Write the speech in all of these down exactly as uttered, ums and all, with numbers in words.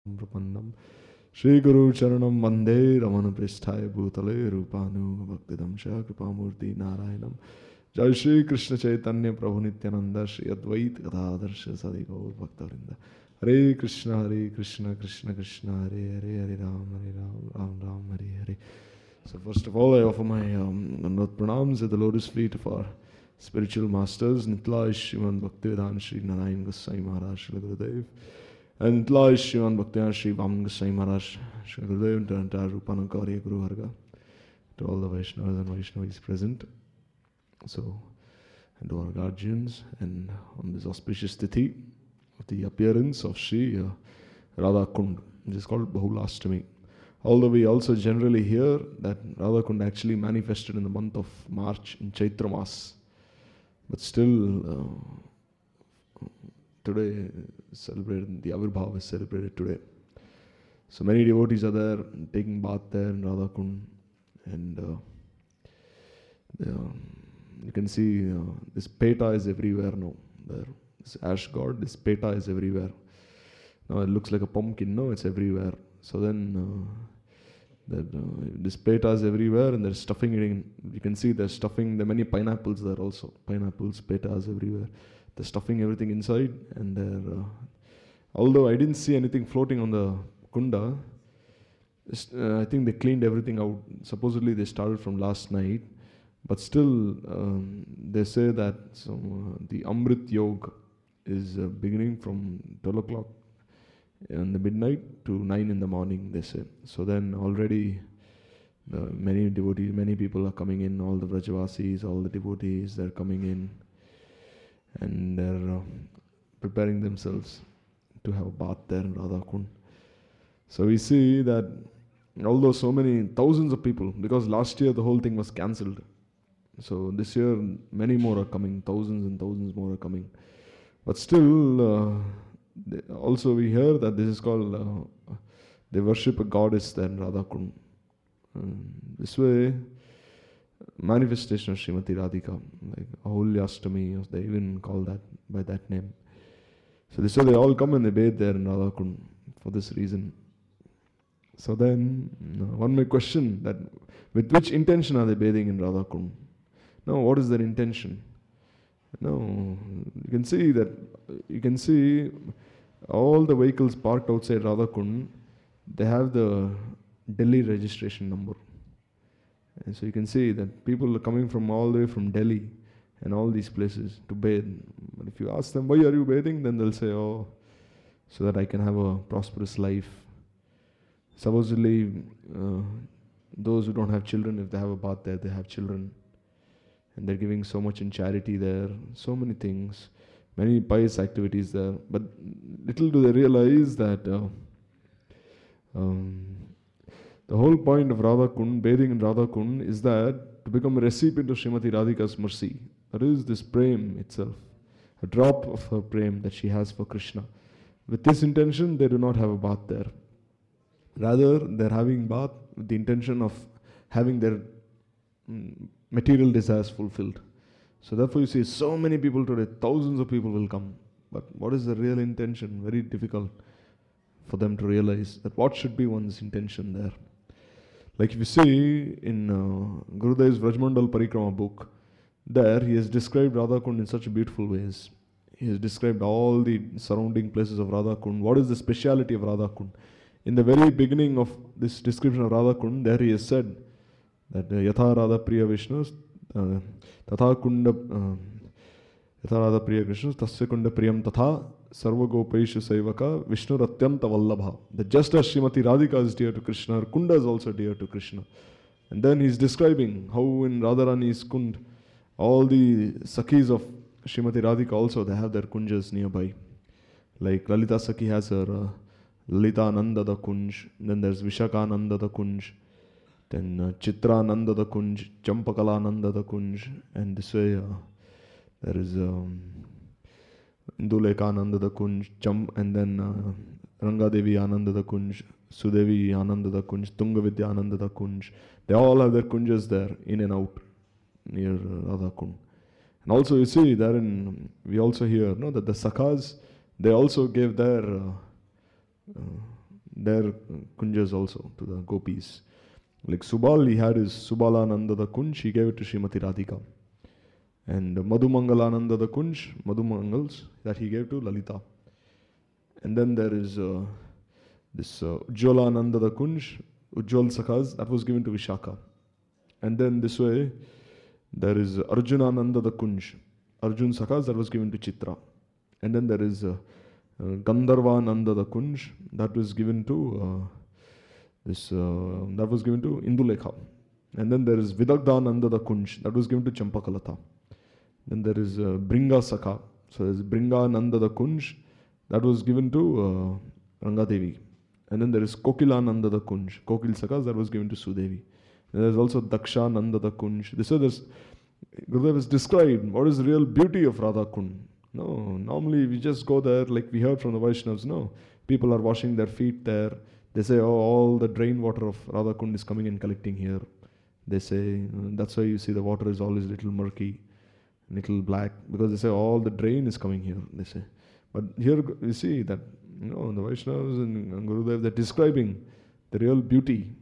Prapannam Shri Guru Charanam Vande Ramana Pristhaya Bhutale Rupanu Bhaktidam Shah Kripamurti Narayanam Jai Shri Krishna Chaitanya Prabhu Nityananda Shri Advait Gadadhar Shri Sadi Gaur Bhaktavinda Hare Krishna Hare Krishna Krishna Krishna Hare Hare Hare Ram Hare Ram Ram Ram Hare Hare. So first of all I offer my um, Nandat Pranams at the lotus feet of our spiritual masters Nitla Shriman Bhaktivedanta Shri Narayan Goswami Maharaj Shri Gurudev and Nitla Shriman Bhaktivedanta Shri Vaman Goswami Maharaj Shri Gurudev and the entire Rupanakari Guru Varga, to all the Vaishnavas and Vaishnavis present. So, and to our guardians, and on this auspicious tithi of the appearance of Shri uh, Radha Kund, which is called Bahulastami. Although we also generally hear that Radha Kund actually manifested in the month of March in Chaitra Mas, but still uh, today celebrated, the Avirbhav is celebrated today. So many devotees are there taking bath there in Radha Kund, and uh, the, um, you can see uh, this peta is everywhere now. There, this ash god, this peta is everywhere. Now it looks like a pumpkin. No, it's everywhere. So then, uh, that, uh, this peta is everywhere, and they're stuffing it in. You can see they're stuffing the many pineapples there also. Pineapples, petas everywhere. They're stuffing everything inside, and they're. Uh, although I didn't see anything floating on the kunda, uh, I think they cleaned everything out. Supposedly they started from last night. But still, um, they say that some, uh, the Amrit Yoga is uh, beginning from twelve o'clock in the midnight to nine in the morning, they say. So then already uh, many devotees, many people are coming in, all the Vrajavasis, all the devotees, they're coming in and they're uh, preparing themselves to have a bath there in Radha Kund. So we see that although so many, thousands of people, because last year the whole thing was cancelled. So this year many more are coming, thousands and thousands more are coming. But still, uh, also we hear that this is called, uh, they worship a goddess there in Radha Kund. Um, this way, manifestation of Srimati Radhika, like Ahulyastami, they even call that by that name. So this way they all come and they bathe there in Radha Kund for this reason. So then, uh, one may question that with which intention are they bathing in Radha Kund? No, what is their intention? No, you can see that, you can see all the vehicles parked outside Radha Kund, they have the Delhi registration number. And so you can see that people are coming from all the way from Delhi and all these places to bathe. But if you ask them, why are you bathing? Then they'll say, oh, so that I can have a prosperous life. Supposedly, uh, those who don't have children, if they have a bath there, they have children. And they're giving so much in charity there, so many things, many pious activities there. But little do they realize that uh, um, the whole point of Radha Kund, bathing in Radha Kund, is that to become a recipient of Srimati Radhika's mercy. That is this prem itself, a drop of her prem that she has for Krishna. With this intention, they do not have a bath there. Rather, they're having bath with the intention of having their mm, material desires fulfilled. So therefore you see so many people today, thousands of people will come. But what is the real intention? Very difficult for them to realize that what should be one's intention there. Like if you see in uh, Gurudev's Vrajmandal Parikrama book, there he has described Radha Kund in such beautiful ways. He has described all the surrounding places of Radha Kund. What is the speciality of Radha Kund? In the very beginning of this description of Radha Kund, there he has said that Yatha Radha Priya Vishnu, Tatha Kunda, Yatha Radha Priya Krishna, Tasya Kunda Priyam Tatha, Sarva Gopaishu Saivaka, Vishnu Ratyanta Vallabha. That just as Srimati Radhika is dear to Krishna, her Kunda is also dear to Krishna. And then he is describing how in Radharani's Kund, all the Sakhis of Srimati Radhika also, they have their Kunjas nearby. Like Lalita Sakhi has her uh, Lalita Nanda da Kunj, then there's Vishaka Nanda da Kunj, then uh, Chitra Nanda da Kunj, Champakala Nanda da Kunj, and this way uh, there is um, Induleka Ananda da Kunj, Cham, and then uh, Rangadevi Ananda da Kunj, Sudevi Ananda da Kunj, Tungavidya Ananda da Kunj. They all have their kunjas there, in and out, near uh, Radha Kund. And also you see there in, we also hear no, that the Sakhas, they also gave their uh, uh, their kunjas also to the gopis. Like Subal, he had his Subalananda the kunj, he gave it to Srimati Radhika. And Madhumangalananda the kunj, Madhumangals, that he gave to Lalita. And then there is uh, this uh, Ujjalananda the kunj, Ujjwal Sakhas, that was given to Vishaka. And then this way, there is Arjunananda the kunj, Arjun Sakhas, that was given to Chitra. And then there is uh, uh, Gandharvananda the kunj, that was given to uh, this, uh, that was given to Indulekha. And then there is Vidagdhananda the kunj, that was given to Champakalata. Then there is uh, Bringa Sakha. So there is Bringananda the kunj, that was given to uh, Rangadevi. And then there is Kokilananda the kunj, Kokil Sakhas, that was given to Sudevi. And there is also Dakshananda the kunj. This is, Gurudev has described what is the real beauty of Radha Kund. No, normally we just go there like we heard from the Vaishnavas. No, people are washing their feet there. They say, oh, all the drain water of Radha Kund is coming and collecting here. They say, that's why you see the water is always little murky, little black, because they say all the drain is coming here, they say. But here you see that, you know, the Vaishnavas and Gurudev, they're describing the real beauty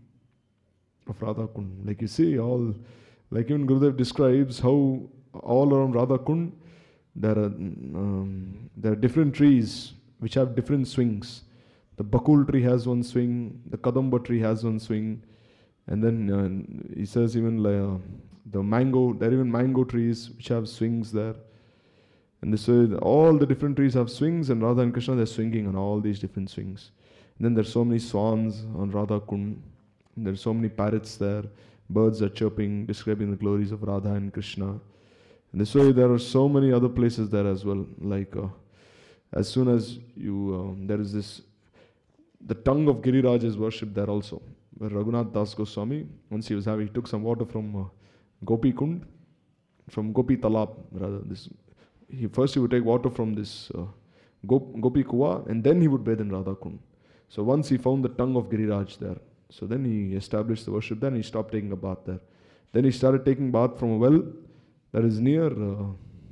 of Radha Kund. Like you see all, like even Gurudev describes how all around Radha Kund, there are, um, there are different trees which have different swings. The Bakul tree has one swing, the Kadamba tree has one swing, and then uh, he says even like, uh, the mango, there are even mango trees which have swings there. And this way, all the different trees have swings, and Radha and Krishna, they're swinging on all these different swings. And then there's so many swans on Radha Kund. There's so many parrots there. Birds are chirping, describing the glories of Radha and Krishna. And this way, there are so many other places there as well. Like, uh, as soon as you, um, there is this, the tongue of Giriraj is worshipped there also. Where Raghunath Das Goswami, once he was having, he took some water from uh, Gopi Kund, from Gopi Talab, rather. This, he first he would take water from this uh, Gop, Gopi Kuwa, and then he would bathe in Radha Kund. So once he found the tongue of Giriraj there, so then he established the worship. Then he stopped taking a bath there. Then he started taking bath from a well that is near uh,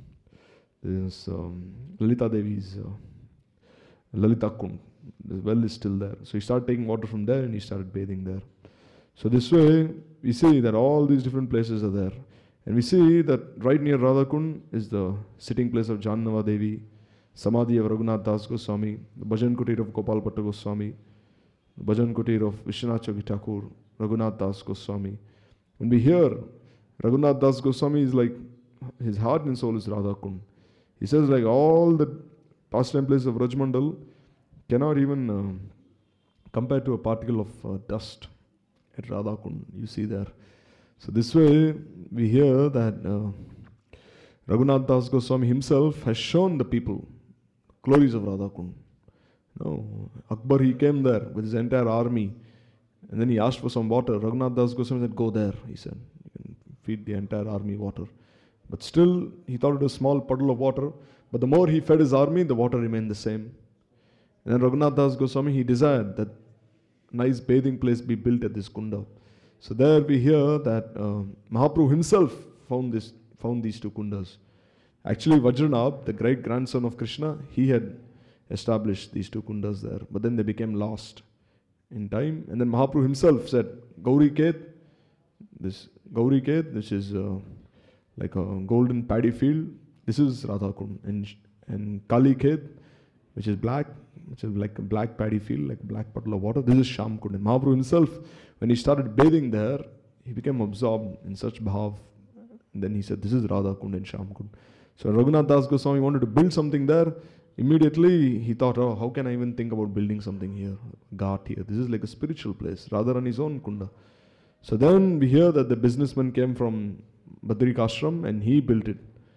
this um, Lalita Devi's uh, Lalita Kund. The well is still there. So he started taking water from there and he started bathing there. So this way, we see that all these different places are there. And we see that right near Radha Kund is the sitting place of Jahannava Devi, Samadhi of Raghunath Das Goswami, the Bhajan Kutir of Gopal Bhatta Goswami, the Bhajan Kutir of Vishwanath Chavi Thakur, Raghunath Das Goswami. When we hear Raghunath Das Goswami is like, his heart and soul is Radha Kund. He says like all the pastime places of Rajmandal cannot even uh, compare to a particle of uh, dust at Radha Kund. You see there. So this way we hear that uh, Raghunath Das Goswami himself has shown the people glories of Radha Kund. No, Akbar, he came there with his entire army, and then he asked for some water. Raghunath Das Goswami said, go there, he said. You can feed the entire army water. But still, he thought it was a small puddle of water. But the more he fed his army, the water remained the same. And then Raghunath Das Goswami, he desired that nice bathing place be built at this kunda. So there we hear that uh, Mahaprabhu himself found this, found these two kundas. Actually, Vajranabh, the great grandson of Krishna, he had established these two kundas there. But then they became lost in time. And then Mahaprabhu himself said, Gauri Ket, this Gauri Ket, which is uh, like a golden paddy field, this is Radha Kund. And, and Kali Ket, which is black, which is like a black paddy field, like a black puddle of water, this is Sham Kund. And Mahaprabhu himself, when he started bathing there, he became absorbed in such bhav. And then he said, this is Radha Kund and Sham Kund. So Raghunath Das Goswami wanted to build something there. Immediately he thought, oh, how can I even think about building something here? Ghat here. This is like a spiritual place, rather than his own kunda. So then we hear that the businessman came from Badrik Ashram and he built it.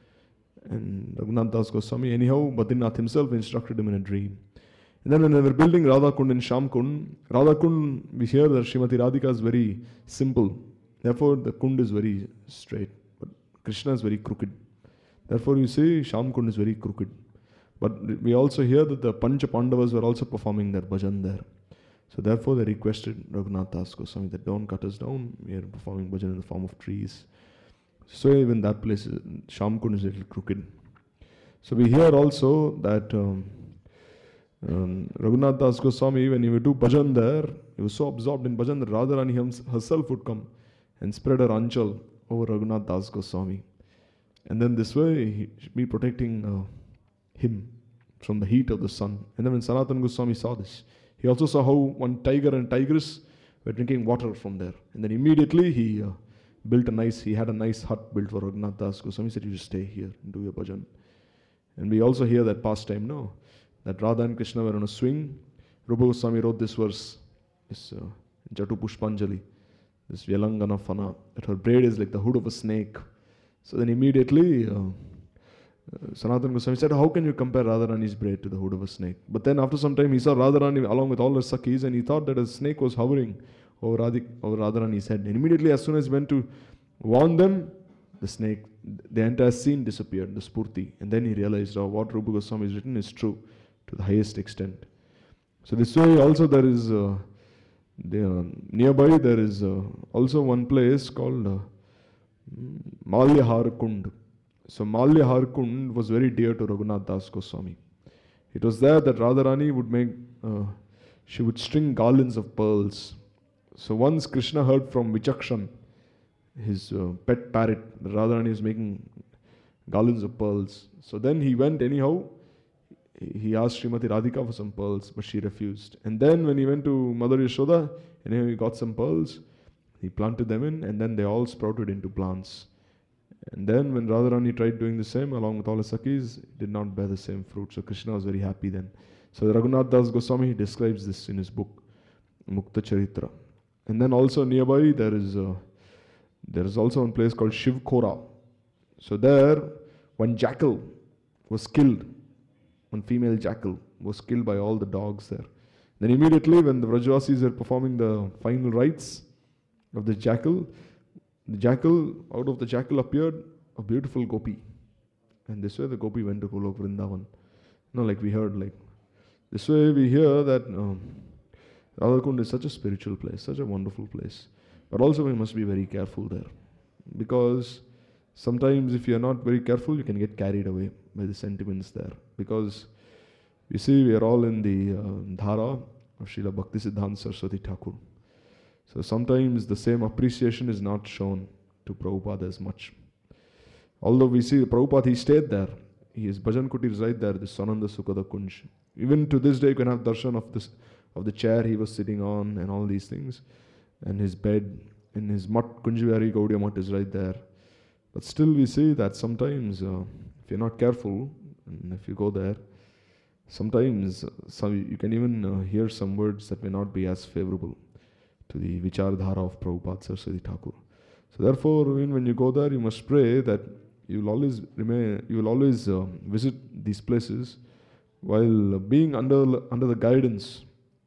And Raghunath Das Goswami, anyhow, Badrinath himself instructed him in a dream. And then when they were building Radha Kund and Sham Kund, Radha Kund, we hear that Srimati Radhika is very simple. Therefore, the Kund is very straight. But Krishna is very crooked. Therefore, you see, Sham Kund is very crooked. But we also hear that the Pancha Pandavas were also performing their bhajan there. So therefore, they requested Raghunath Das Goswami that don't cut us down. We are performing bhajan in the form of trees. So even that place, Sham Kund is a little crooked. So we hear also that um, Um, Raghunath Das Goswami, when he would do bhajan there, he was so absorbed in bhajan that Radharani hums- herself would come and spread her anchal over Raghunath Das Goswami. And then this way, he should be protecting uh, him from the heat of the sun. And then when Sanatana Goswami saw this, he also saw how one tiger and tigress were drinking water from there. And then immediately he uh, built a nice, he had a nice hut built for Raghunath Das Goswami. He said, you should stay here and do your bhajan. And we also hear that pastime, no? That Radha and Krishna were on a swing. Rupa Goswami wrote this verse, this uh, Jatu Pushpanjali, this Vyalangana Fana, that her braid is like the hood of a snake. So then immediately, uh, uh, Sanatana Goswami said, how can you compare Radharani's braid to the hood of a snake? But then after some time, he saw Radharani along with all her Sakhis, and he thought that a snake was hovering over, Radhik, over Radharani's head. And immediately, as soon as he went to warn them, the snake, the entire scene disappeared, the Spurti. And then he realized, oh, what Rupa Goswami has written is true to the highest extent. So this way also there is, uh, there, nearby there is uh, also one place called uh, Malyahar Kund. So Malyahar Kund was very dear to Raghunath Das Goswami. It was there that Radharani would make, uh, she would string garlands of pearls. So once Krishna heard from Vichakshan, his uh, pet parrot, that Radharani is making garlands of pearls. So then he went anyhow. He asked Srimati Radhika for some pearls, but she refused. And then when he went to Mother Yashoda, and he got some pearls, he planted them in, and then they all sprouted into plants. And then when Radharani tried doing the same along with all his Sakhis, it did not bear the same fruit. So Krishna was very happy then. So Raghunath Das Goswami describes this in his book, Mukta Charitra. And then also nearby there is a, there is also one place called Shiv Khora. So there, one jackal was killed. One female jackal was killed by all the dogs there. Then immediately when the Vrajavasis were performing the final rites of the jackal, the jackal, out of the jackal appeared a beautiful gopi. And this way the gopi went to Golok Vrindavan. No, like we heard, like this way we hear that um, Radhakund is such a spiritual place, such a wonderful place. But also we must be very careful there. Because sometimes if you are not very careful, you can get carried away by the sentiments there. Because you see, we are all in the uh, dhara of Srila Bhaktisiddhanta Saraswati Thakur. So sometimes the same appreciation is not shown to Prabhupada as much. Although we see Prabhupada, he stayed there. His bhajan kutir is right there, the Sananda Sukhada Kunj. Even to this day, you can have darshan of this, of the chair he was sitting on and all these things. And his bed, in his mat, Kunjivihari Gaudiya Mat is right there. But still we see that sometimes, uh, if you're not careful, and if you go there, sometimes uh, some, you can even uh, hear some words that may not be as favorable to the Vichardhara of Prabhupada Saraswati Thakur. So therefore, even when you go there, you must pray that you will always remain, you will always uh, visit these places while uh, being under under the guidance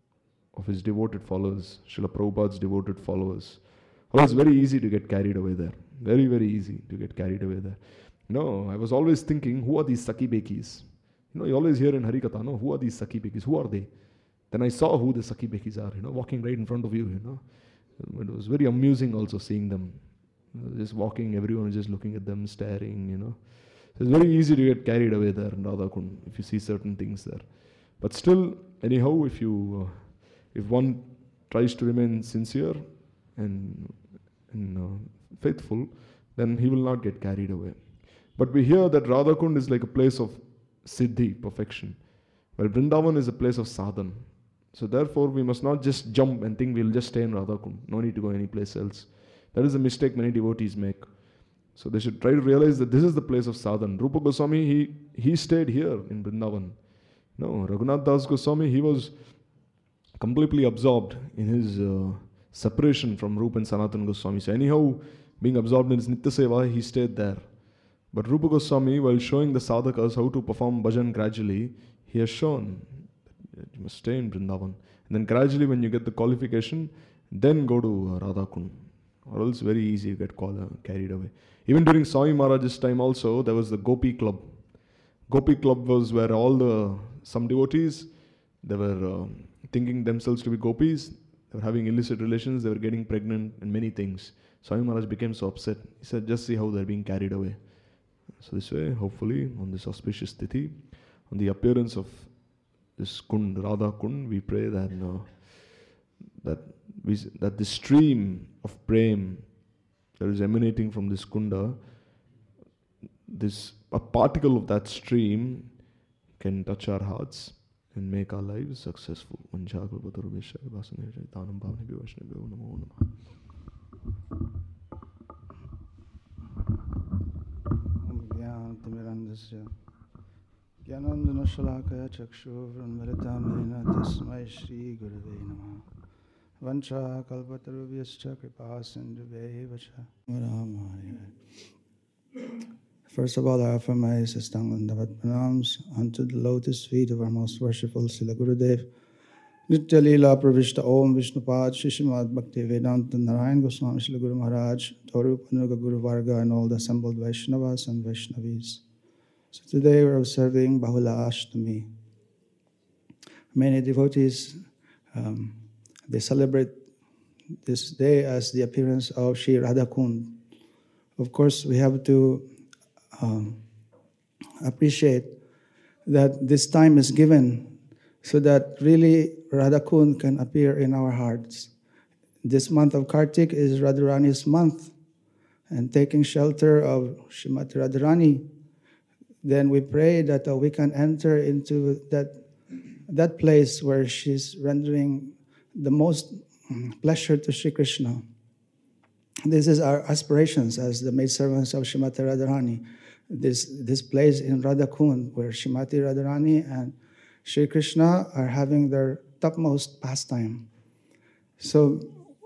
of his devoted followers, Srila Prabhupada's devoted followers. Although it's very easy to get carried away there. Very, very easy to get carried away there. No, I was always thinking, who are these Sakhi Bekis? You know, you always hear in Harikatha, no, who are these Sakhi Bekis? Who are they? Then I saw who the Sakhi Bekis are, you know, walking right in front of you, you know. It was very amusing also seeing them. You know, just walking, everyone was just looking at them, staring, you know. So it's very easy to get carried away there in Radhakund if you see certain things there. But still, anyhow, if you, uh, if one tries to remain sincere and, and uh, faithful, then he will not get carried away. But we hear that Radhakund is like a place of siddhi, perfection, while Vrindavan is a place of sadhan. So therefore, we must not just jump and think we'll just stay in Radhakund. No need to go any place else. That is a mistake many devotees make. So they should try to realize that this is the place of sadhan. Rupa Goswami, he, he stayed here in Vrindavan. No, Raghunath Das Goswami, he was completely absorbed in his uh, separation from Rupa and Sanatana Goswami. So anyhow, being absorbed in his Nitya Seva, he stayed there. But Rupa Goswami, while showing the sadhakas how to perform bhajan gradually, he has shown that you must stay in Vrindavan. And then gradually when you get the qualification, then go to Radhakund. Or else very easy you get call, uh, carried away. Even during Swami Maharaj's time also, there was the Gopi Club. Gopi Club was where all the, some devotees, they were uh, thinking themselves to be gopis, they were having illicit relations, they were getting pregnant and many things. Swami Maharaj became so upset. He said, just see how they're being carried away. So this way, hopefully, on this auspicious tithi, on the appearance of this Kund, Radha Kund, we pray that uh, that we, that the stream of prem that is emanating from this kunda, this a particle of that stream can touch our hearts and make our lives successful. Gyanandana Shalakaya Chakshuvranmritamena Tasmai Shri Gurave Namaha Vancha Kalpatarubhyascha Kripa Sindhubheva First of all, I offer my Sastangandavat pranams unto the lotus feet of our most worshipful Srila Gurudev, Nitya Leela Pravishta Om Vishnupad Shishimad Bhakti Vedanta Narayan Goswami Srila Guru Maharaj, Torupanuga Guru Varga, and all the assembled Vaishnavas and Vaishnavis. So today we're observing Bahula Ashtami. Many devotees, um, they celebrate this day as the appearance of Shri Radha Kund. Of course, we have to um, appreciate that this time is given so that really Radha Kund can appear in our hearts. This month of Kartik is Radharani's month, and taking shelter of Srimati Radharani, then we pray that uh, we can enter into that, that place where she's rendering the most pleasure to Sri Krishna. This is our aspirations as the maidservants of Srimati Radharani. This, this place in Radha Kund where Srimati Radharani and Sri Krishna are having their topmost pastime. So,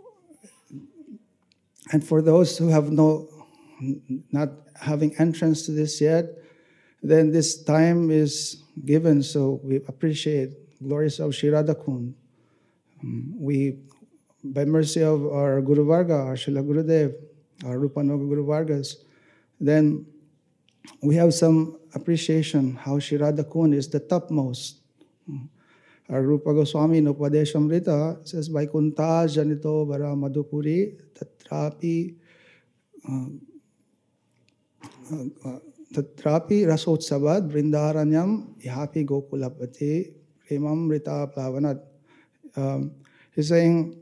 and for those who have no, not having entrance to this yet, then this time is given, so we appreciate glories of Shri Radha Kund. Um, we, by mercy of our Guru Varga, our Srila Gurudev, our Rupanuga Guru Vargas, then we have some appreciation how Shri Radha Kund is the topmost. Um, our Rupa Goswami in Upadeshamrita says, Vaikunta Janito Vara Madhupuri Tatrapi uh, uh, uh, Tatrapi Rasotsavad Vrindaranyam Ihapi Gokulapati Premam Rita Plavanat. Um, he's saying,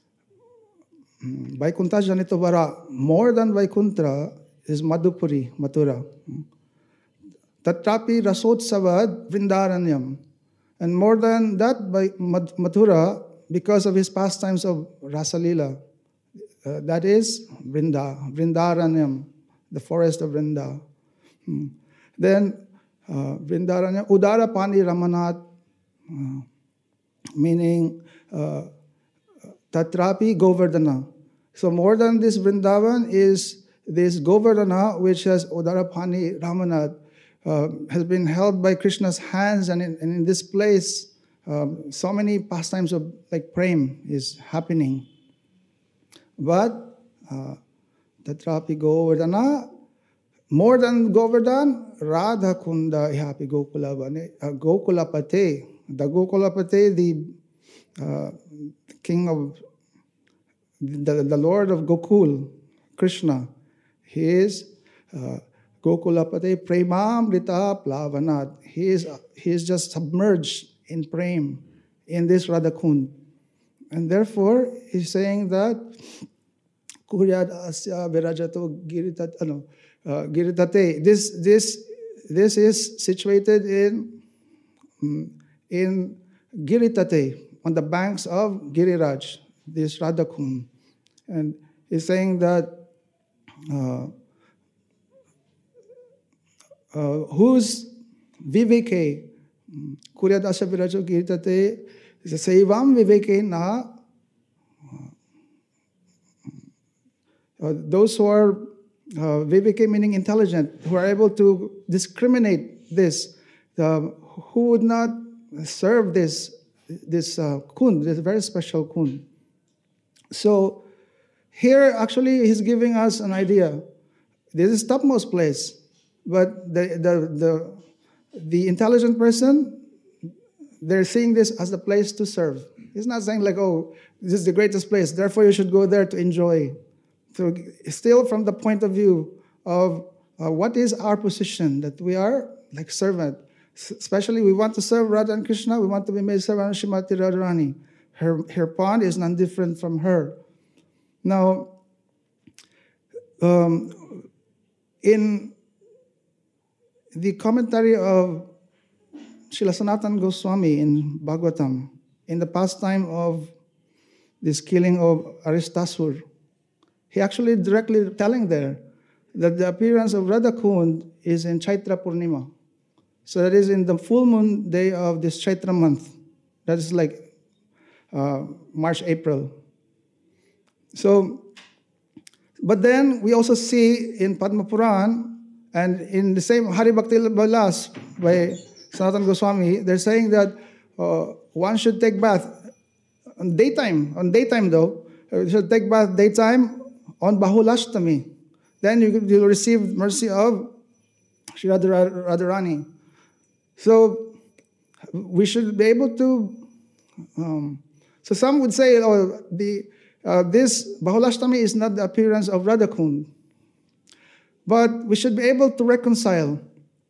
Vaikunta Janito Vara, more than Vaikuntra is Madhupuri, Mathura. Tatrapi Rasotsavad Vrindaranyam. And more than that, by Mathura, because of his pastimes of Rasalila, uh, that is Vrinda, Vrindaranyam, the forest of Vrinda. Hmm. Then uh, Vrindaranyam, Udara Pani Ramanat, uh, meaning uh, Tatrapi Govardhana. So more than this Vrindavan is this Govardhana, which has Udarapani Ramanat, uh, has been held by Krishna's hands, and in, and in this place, um, so many pastimes of like prem is happening. But uh, Tatrapi Govardhana, more than Govardhan, Radha Kunda Ihapi Gokulapate, uh, Gokulapate, the Gokulapate, the uh, king of the, the Lord of Gokul, Krishna, he is uh, Gokulapate Premamrita Plavanat. He is, he is just submerged in prem, in this Radha Kund. And therefore, he's saying that Kuryad Asya Virajato Giritat, ano, uh, Giritate. This, this, this is situated in, in Giritate, on the banks of Giriraj, this Radha Kund. And he's saying that uh, uh, whose viveke, Kuryadasya Virajo Giritate, Saivam viveke na, uh, those who are uh, viveke meaning intelligent, who are able to discriminate this, uh, who would not serve this this uh, kund, this very special kund. So here actually he's giving us an idea. This is topmost place, but the, the, the, the intelligent person, they're seeing this as the place to serve. He's not saying like, oh, this is the greatest place, therefore you should go there to enjoy. So still from the point of view of uh, what is our position, that we are like servant. especially we want to serve Radha and Krishna, we want to be made servant of Srimati Radharani. Her, her pond is none different from her. Now, um, in the commentary of Srila Sanatana Goswami in Bhagavatam, in the pastime of this killing of Aristasur, he actually directly telling there that the appearance of Radha Kund is in Chaitra Purnima. So that is in the full moon day of this Chaitra month. That is like uh, March, April. So, but then we also see in Padma Puran and in the same Hari Bhakti Vilas by Sanatana Goswami, they're saying that uh, one should take bath on daytime, on daytime though, you should take bath daytime on Bahulashtami. Then you will receive mercy of Sri Radharani. So we should be able to, um, so some would say, oh, the, uh, this Bahulashtami is not the appearance of Radha Kund. But we should be able to reconcile.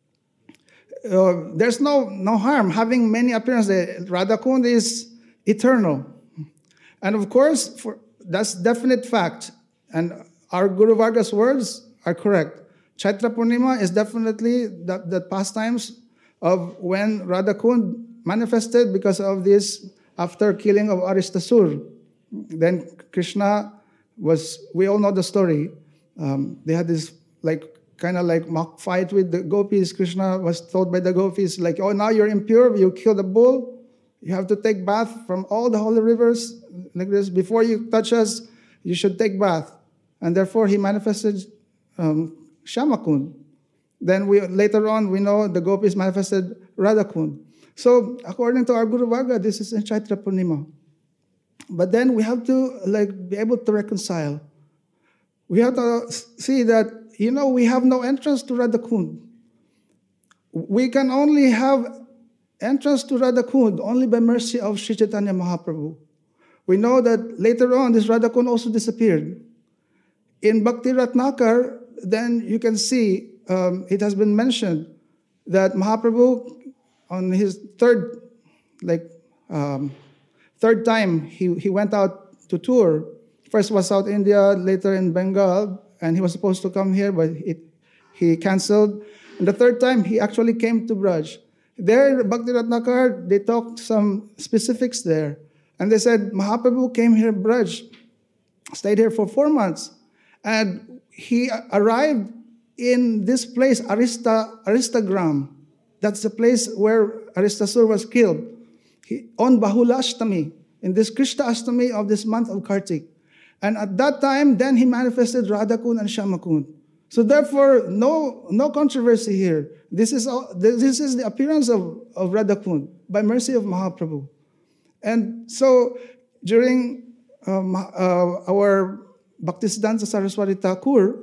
Uh, there's no, no harm having many appearances. Radha Kund is eternal. And of course, for, that's definite fact. And our Guru Varga's words are correct. Chaitra Purnima is definitely the, the pastimes of when Radha Kund manifested because of this after killing of Aristasur. Then Krishna was, we all know the story. Um, they had this like kind of like mock fight with the gopis. Krishna was told by the gopis like, oh, now you're impure, you killed a bull. You have to take bath from all the holy rivers like this. Before you touch us, you should take bath. And therefore he manifested um, Shyamakund. Then we later on we know the gopis manifested Radhakund. So according to our Guru Varga, this is in Chaitra Purnima. But then we have to like be able to reconcile. We have to see that, you know, we have no entrance to Radhakund. We can only have entrance to Radhakund only by mercy of Sri Chaitanya Mahaprabhu. We know that later on this Radhakund also disappeared. In Bhakti Ratnakar, then you can see um, it has been mentioned that Mahaprabhu, on his third, like um, third time he, he went out to tour. First was South India, later in Bengal, and he was supposed to come here, but it, he canceled. And the third time he actually came to Braj. There, Bhakti Ratnakar, they talked some specifics there. And they said, Mahaprabhu came here, Braj, stayed here for four months. And he arrived in this place, Arista, Aristagram. That's the place where Aristasur was killed. He, on Bahulashtami, in this Krishna Ashtami of this month of Kartik. And at that time, then he manifested Radhakund and Shyamakund. So therefore, no, no controversy here. This is, all, this is the appearance of, of Radhakund by mercy of Mahaprabhu. And so during um, uh, our Bhaktisiddhanta Saraswati Thakur,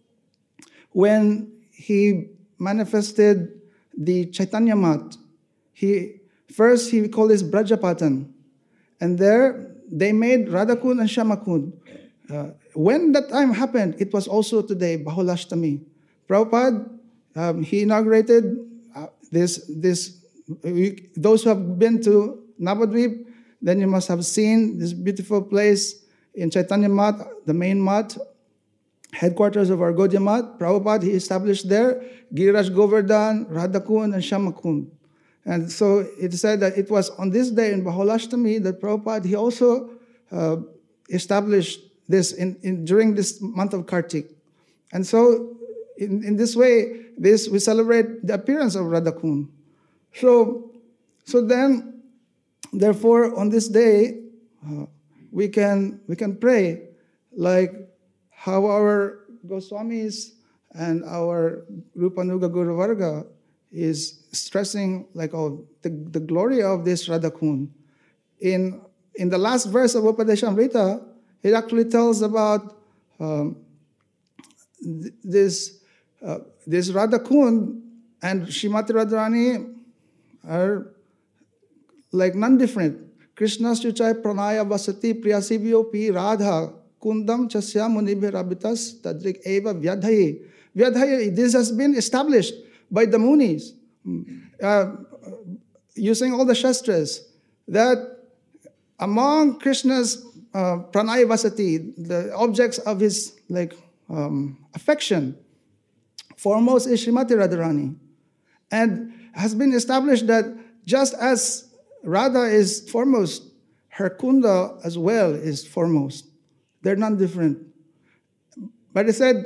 when he manifested the Chaitanya Mat, he, first he called this Brajapatan. And there they made Radhakund and Shyamakund. Uh, when that time happened, it was also today, Bahulashtami. Prabhupada, um, he inaugurated uh, this, this we, those who have been to Navadvip, then you must have seen this beautiful place in Chaitanya Mat, the main mat, headquarters of our Gaudiya Mat. Prabhupada, he established there Giriraj Govardhan, Radhakund, and Shyamakund. And so it said that it was on this day in Bahulashtami that Prabhupada, he also uh, established this in, in, during this month of Kartik. And so in, in this way, this we celebrate the appearance of Radhakund. So, so then, therefore, on this day, uh, we can we can pray like how our Goswamis and our Rupanuga Guru Varga is stressing like oh the, the glory of this Radhakund. In in the last verse of Upadeshamrita, it actually tells about um, th- this uh, this Radhakund and Srimati Radharani are like none different. Krishna Suchai Pranaya Vasati Priyasibhyopi Radha Kundam Chasya Munibhe Rabitas Tadrik Eva Vyadhaye. Vyadhaye, this has been established by the Munis. uh, using all the Shastras, that among Krishna's uh, pranaya vasati, the objects of his like um, affection, foremost is Srimati Radharani. And has been established that just as Radha is foremost, her Kunda as well is foremost. They're not different. But it said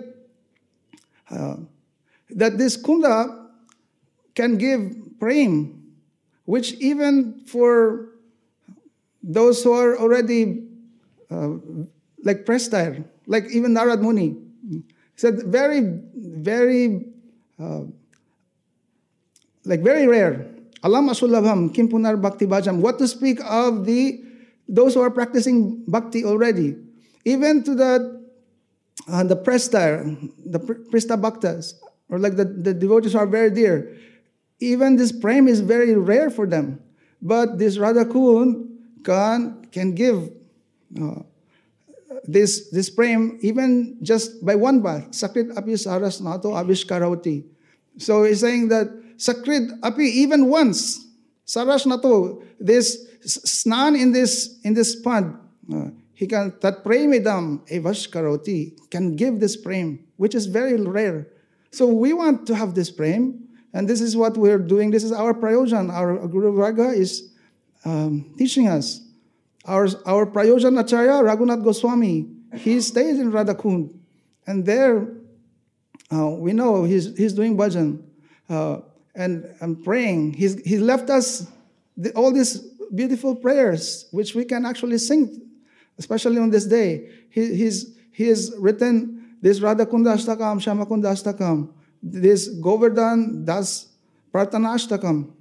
uh, that this Kunda can give prem, which even for those who are already uh, like prestire, like even Narad Muni, said very, very, uh, like very rare. Alam asulabham kim punar bhakti bhajam. What to speak of the those who are practicing bhakti already, even to the uh, the prestire, the presta bhaktas, or like the, the devotees who are very dear. Even this prem is very rare for them, but this Radha Kund can can give uh, this this prem even just by one bath. Sakrit api saras nato avishkaroti. So he's saying that sakrit api even once saras nato, this snan in this in this pond, uh, he can tat premidam evashkaroti, can give this prem, which is very rare. So we want to have this prem, and this is what we're doing. This is our prayojan. Our Guru Varga is um, teaching us. Our, our Prayojan Acharya, Raghunath Goswami, he stays in Radha Kund. And there, uh, we know he's, he's doing bhajan uh, and, and praying. He's, he left us the, all these beautiful prayers, which we can actually sing, especially on this day. He, he's, he has written this Radha Kunda Ashtakam, Shama Kunda Ashtakam, this Govardhan Das Pratana Ashtakam.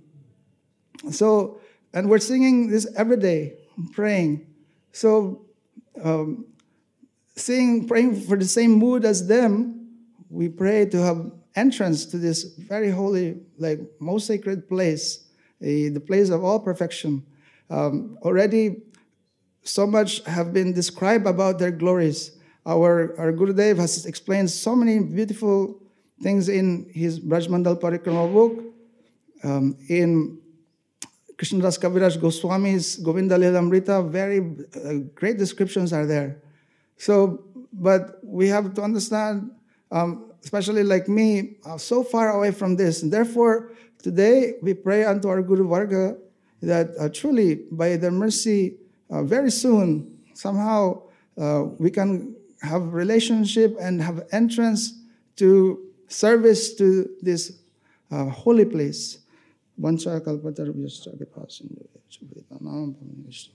So, and we're singing this every day, praying. So, um, sing, praying for the same mood as them, we pray to have entrance to this very holy, like most sacred place, the, the place of all perfection. Um, already, so much have been described about their glories. Our, our Gurudev has explained so many beautiful things in his Brajmandal Parikrama book, um, in Krishnadas Kaviraj Goswami's Govinda Lilamrita, very uh, great descriptions are there. So, but we have to understand, um, especially like me, uh, so far away from this. And therefore, today we pray unto our Guru Varga that uh, truly, by their mercy, uh, very soon, somehow uh, we can have relationship and have entrance to service to this uh, holy place. Vancha kalpatarubhyascha kripasindu vedanam pavanishtu.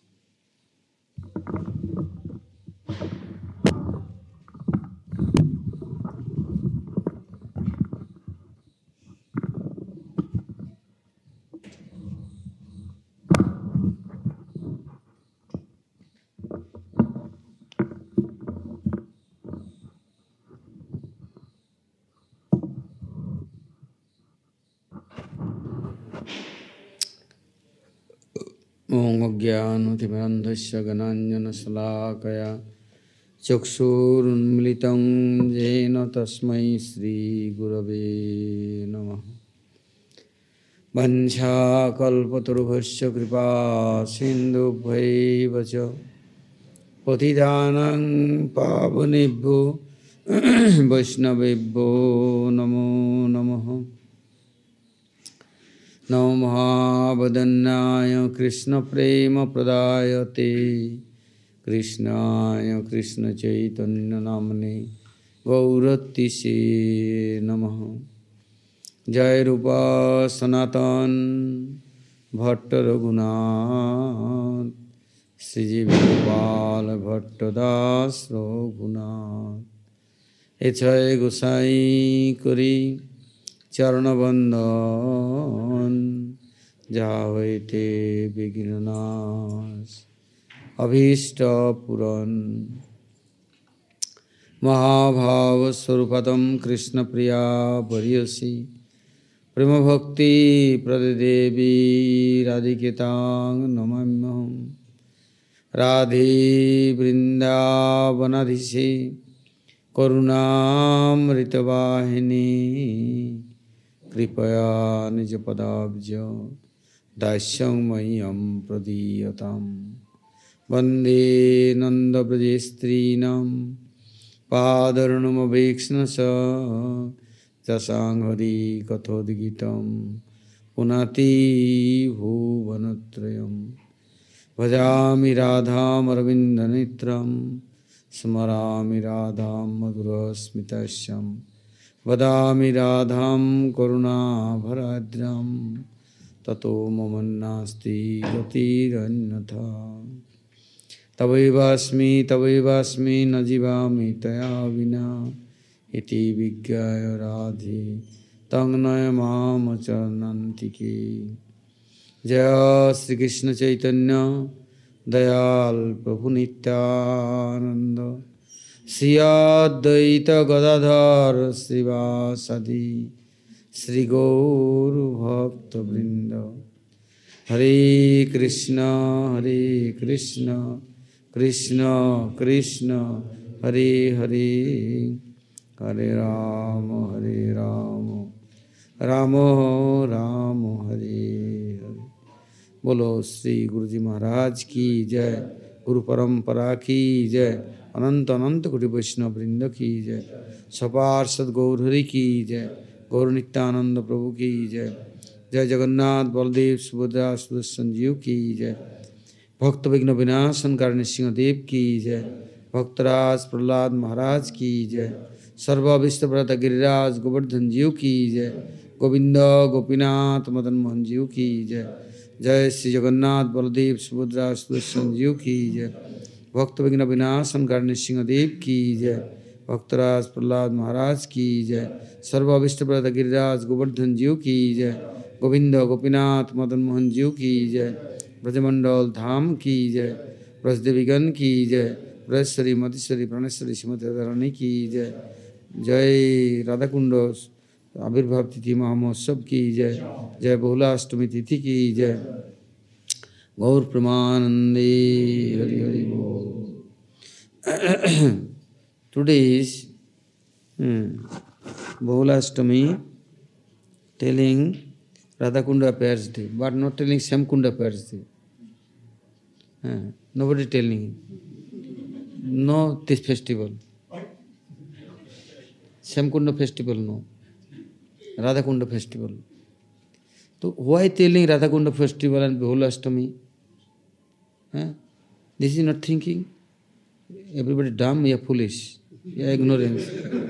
Om Jnanatimirandhasya Gananjana Salakaya Chakshurunmilitam Jena Tasmai Sri Gurave Namah. Vansha kalpatarubhasya kripa sindubhaiva cha patidanang pavanebhyo vaishnavebhyo namo namaha. Namo Mahabodhanyaya Krishna Prema Pradayate Krishnaya Krishna Chaitanya Namane Gauratise Namaha. Jai Rupa Sanatan Bhatta Raghunath Sri Gopal Bhatta Das Raghunath Echai Gosai Kori Charanabandhan Javate Vignanas Abhishta Puran Mahabhava Swarupatam Krishna Priya Pariyasi Prema Bhakti Pradadevi Radhiketang Namamaham Radhe Vrindavanadhise Karunamritavahini कृपया निजपदाब्ज दास्यं मह्यं प्रदीयताम् वन्दे नन्दव्रजस्त्रीणां पादरुणमवेक्ष्णस जसाङ्घ्रि कथोद्गीतं पुनाति भुवनत्रयं भजामि राधामरविन्दनेत्रं स्मरामि राधां मधुरस्मितस्यं वदामि राधां करुणाभराद्रां ततो मम नास्ति गतिरन्यथा तवैवास्मि तवैवास्मि न जीवामि तया विना इति विज्ञाय राधे तं नय माम चरणन्तिके। जय श्री कृष्ण चैतन्य दयाल प्रभु नित्यानंद श्री अद्वैत गदाधर श्रीवासदि श्री गौर भक्त वृंद। हरे कृष्ण हरे कृष्ण कृष्ण कृष्ण हरे हरे हरे राम हरे राम राम राम हरे हरे। बोलो श्री गुरु जी महाराज की जय, गुरु परंपरा की जय, अनंत अनंत कोटि वैष्णव वृंद की जय, सपार्षद गौर हरि की जय, गौर नित्यानंद प्रभु की जय। जय जगन्नाथ बलदेव सुभद्रा सुदर्शन जीव की जय। भक्त विघ्न विनाशन कारण सिंहदेव की जय। भक्तराज प्रहलाद महाराज की जय। सर्वविष्टव्रत गिरिराज गोवर्धन जीव की जय। गोविंद गोपीनाथ मदन मोहन जीव की जय। जय श्री जगन्नाथ बलदेव सुभद्रा सुदर्शन जीव की जय। भक्त विघ्न विनाशन कारण सिंहदेव की जय। भक्तराज प्रहलाद महाराज की जय। सर्वविष्टव्रत गिरिराज गोवर्धन जीव की जय। गोविंद गोपीनाथ मदन मोहन जीव की जय। ब्रजमंडल धाम की जय। ब्रजदेवीगण की जय। ब्रजेश्वरी मधेश्वरी प्राणेश्वरी श्रीमती राधारानी की जय। जय राधाकुंड आविर्भाव तिथि महामहोत्सव की जय। जय बहुलाष्टमी तिथि की जय। गौर प्रमानंदे हरि हरि बोल। Today is hmm, Bahulashtami, telling Radhakunda Affairs Day, but not telling Shyamkunda Affairs Day. Uh, nobody telling. No this festival. Shyamkunda festival, no. Radhakunda festival. So why telling Radhakunda festival and Bahulashtami? Uh, this is not thinking. Everybody dumb, you are foolish, you are ignorant.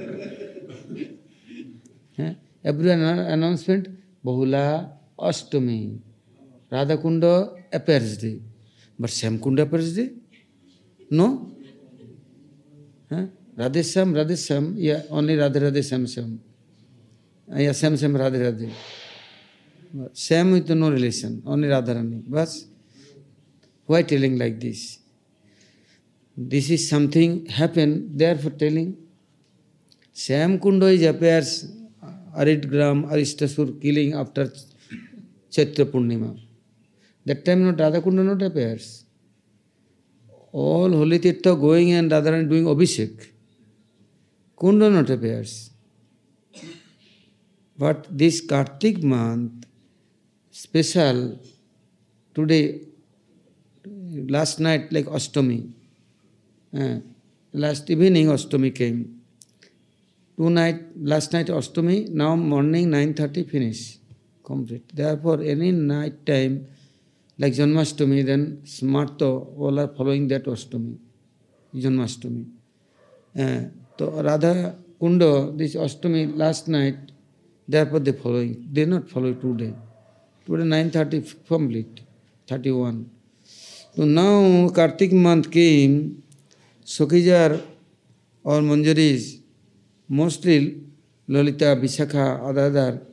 uh, every announcement, Bahula Ashtami, Radhakunda Affairs Day. But Shyamkunda Affairs Day? No. Huh? Radhesham, Radhesham, yeah, only Radhe Radhe Sham Sham. Uh, yeah, Sham Sham Radhe Radhe. Sham with no relation, only Radharani. But why telling like this? This is something happened, therefore telling. Shyamkunda is appears Aridgram, Aristasur killing after Chaitra Purnima. That time not Radhakunda not appears. All holy Tirtha going and Radharani doing Abhishek. Kunda not appears. But this Kartik month, special, today, last night like Ashtami, uh, last evening Ashtami came. Two night, last night Ashtami, now morning nine thirty finish, complete. Therefore, any night time, like Janmashtami, then Smarto, all are following that Ashtami, Janmashtami. Uh, so Radha Kunda, this Ashtami last night, therefore they following. They not follow today. Today nine thirty complete, thirty-one. So now Kartik month came, Sokhijar or Manjaris, mostly Lalita, Vishakha, other,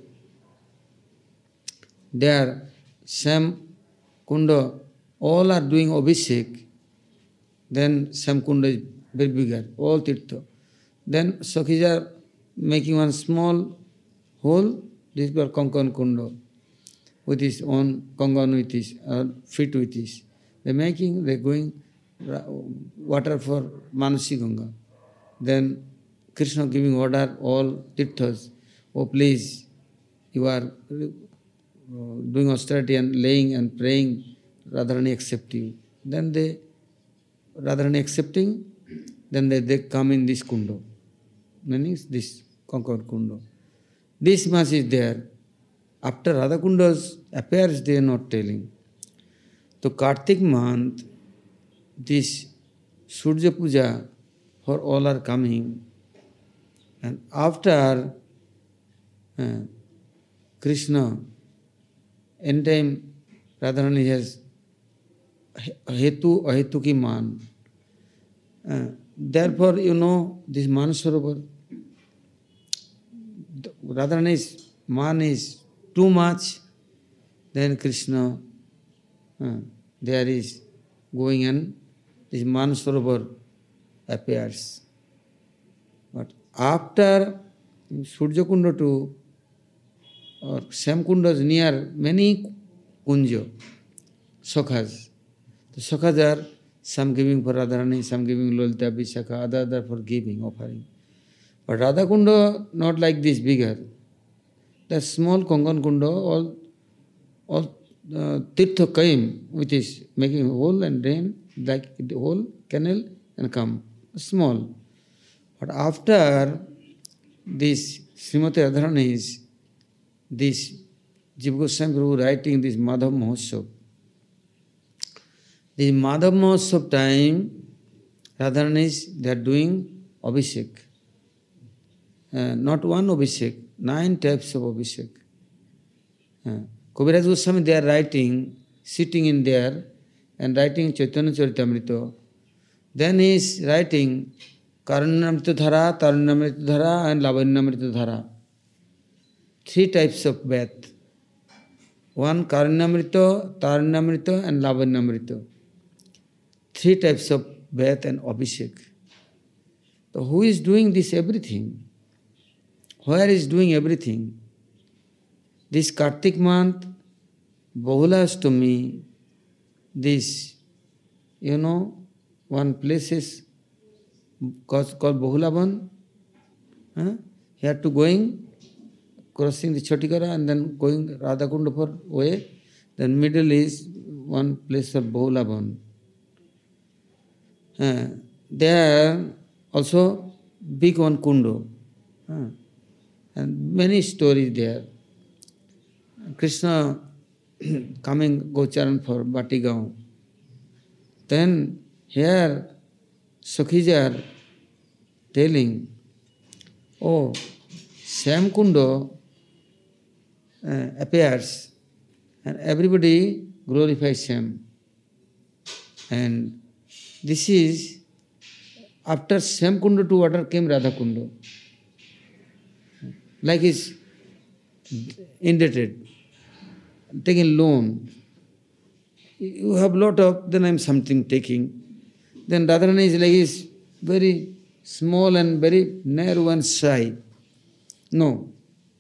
they are Sam Kunda, all are doing Abhishek. Then Sam Kunda is very bigger, all Tirtha. Then Sokhijar making one small hole, this is Kankan Kunda, with his own Kangan with his, uh, feet with his. They making, they going water for Manasi Ganga. Then Krishna giving order, all Tirthas, oh please, you are uh, doing austerity and laying and praying, Radharani accept you. Then they, Radharani accepting, then they, they come in this kundo, meaning this concord kundo. This much is there. After Radha Kunda's appears, they are not telling. So Kartik month, this Surya Puja for all are coming. And after uh, Krishna, in time Radharani has Hetu Ahetuki Man. Uh, therefore, you know, this Manasarovar, Radharani's man is too much, then Krishna, uh, there is going and this Manasarovar appears. But after Surya Kunda to or Sam Kunda is near many kunja, sakhas. The sakhas are some giving for Radharani, some giving Lalita, Vishakha, other, other for giving, offering. But Radha Kunda not like this bigger. The small Kongan Kunda, all, all uh, Tirtha came, which is making a hole and drain, like the whole canal and come, small. But after this Srimati Radharani is, this Jiva Goswami Prabhu writing this Madhav Mahotsav. This Madhav Mahotsav time, Radharani is, they are doing Abhishek. Uh, not one Abhishek, nine types of Abhishek. Uh, Kaviraj Goswami, they are writing, sitting in there and writing Chaitanya Charitamrita. Then he is writing Karunamrita Dhara, Tarunamrita Dhara and Lavanyamrita Dhara. Three types of bath. One Karunamrita, Tarunamrita and Lavanyamrita. Three types of bath and Abhishek. So who is doing this everything? Where is doing everything? This Kartik month, Bahula Ashtami, this, you know, one place is called, called Bahulavan. Huh? He had to going, crossing the Chotikara and then going Radhakunda for way. Then middle is one place of Bahulavan. Uh, there also big one kundo. Uh, and many stories there. Krishna coming Gocharan for Batigaon. Then here Sakhija telling, oh, Sam Kundo uh, appears and everybody glorifies Sam. And this is after Sam Kundo to water came Radha Kundo. Like is indebted, taking loan. You have lot of, then I am something taking. Then Radharani is like is very small and very narrow and shy. No.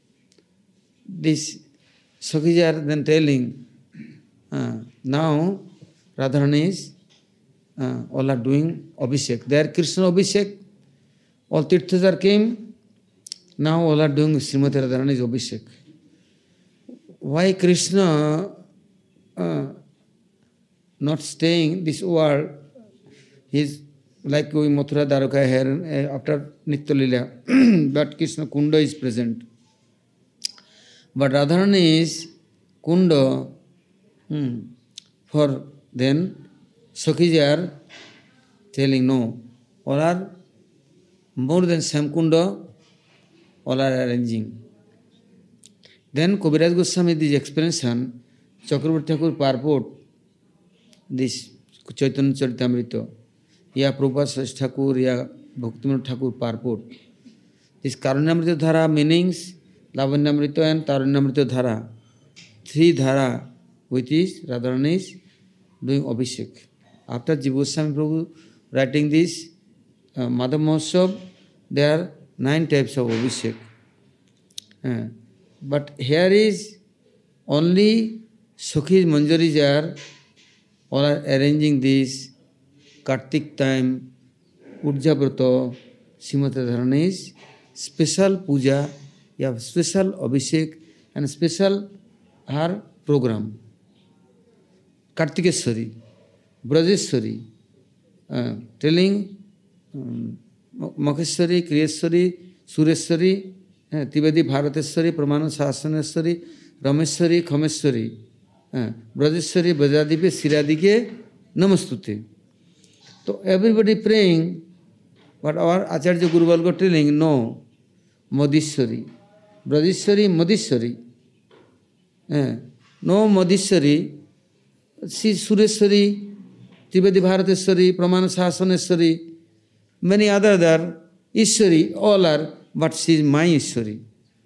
This Sakhija then telling, uh, now Radharani is, uh, all are doing Abhishek. There Krishna Abhishek, all Tirthas came, now all are doing Srimati Radharani's Abhishek. Why Krishna uh, not staying this world? He is like going Mathura Dwaraka here after Nitya Lila, but Krishna Kunda is present. But Radharani is Kunda hmm, for then Sakhija are telling no, all are more than Sam Kunda, all are arranging. Then Kaviraj Goswami, this explanation, Chakravarti Thakur purport, this Chaitanya Charitamrita, ya Prabhupada Srila Thakur, ya Bhaktivinoda Thakur purport. This Karunamrita Dhara meanings, Lavanyamrita and Tarunamrita Dhara. Three Dhara, which is Radharani is doing Abhishek. After Jiva Goswami Prabhu writing this uh, Madhav Mahotsav, there are nine types of Abhishek. Uh, but here is only Sakhi Manjaris are all are arranging this Kartik time, Urjabrata, Srimati Radharani's special puja, you have special Abhishek and special her program. Kartikeshwari, Brajeshwari, uh, telling um, Makheshwari, Kriyeshwari, Sureshwari, uh, Trivedi Bharateshwari, Pramana Sasaneshwari, Rameshwari, Khameshwari, uh, Brajeshwari, Brajadipe, Siradike, Namastute. So everybody praying, but our Acharya Guru Varga telling, no, Madhishwari, Brajeshwari, Madhishwari, uh, no Madhishwari, she Sureshwari, Trivedi Bharateshwari, Pramana Sasaneshwari, many other there, Ishwari, all are, but she is my Ishwari.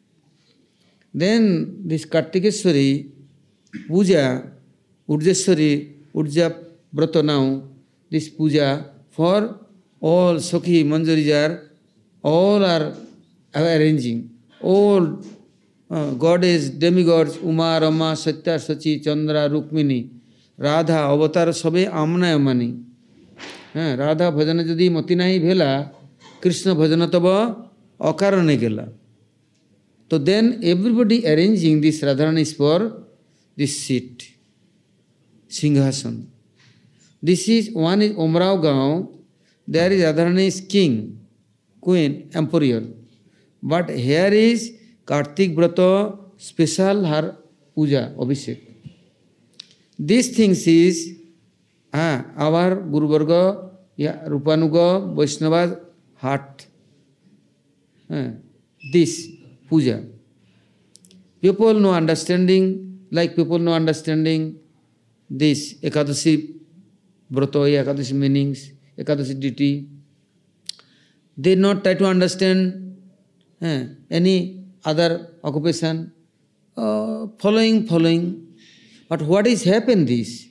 Then this Kartikeshwari, Puja, Urjeshwari, Urja Brata now, this puja for all Sakhi, Manjarijar, all are arranging. All uh, goddess, demigods, Uma, Rama, Satya, Sachi, Chandra, Rukmini, Radha, Avatar, Sabe, Amna, Amani. Uh, Radha bhajana jadi mati nahi bhela, Krishna bhajana taba akarane gela. So then everybody arranging this Radharani is for this seat, Singhasan. This is, one is Omrao Gaon, there is Radharani is king, queen, emperor. But here is Kartik Brata, special her puja, Abhishek. These things is ah, our Guru Varga, yeah, Rupanuga, Vaishnava heart. Ah, this puja. People no understanding, like people no understanding this Ekadashi Brata, Ekadashi meanings, Ekadashi deity. They not try to understand eh, any other occupation, uh, following, following. But what is happened this?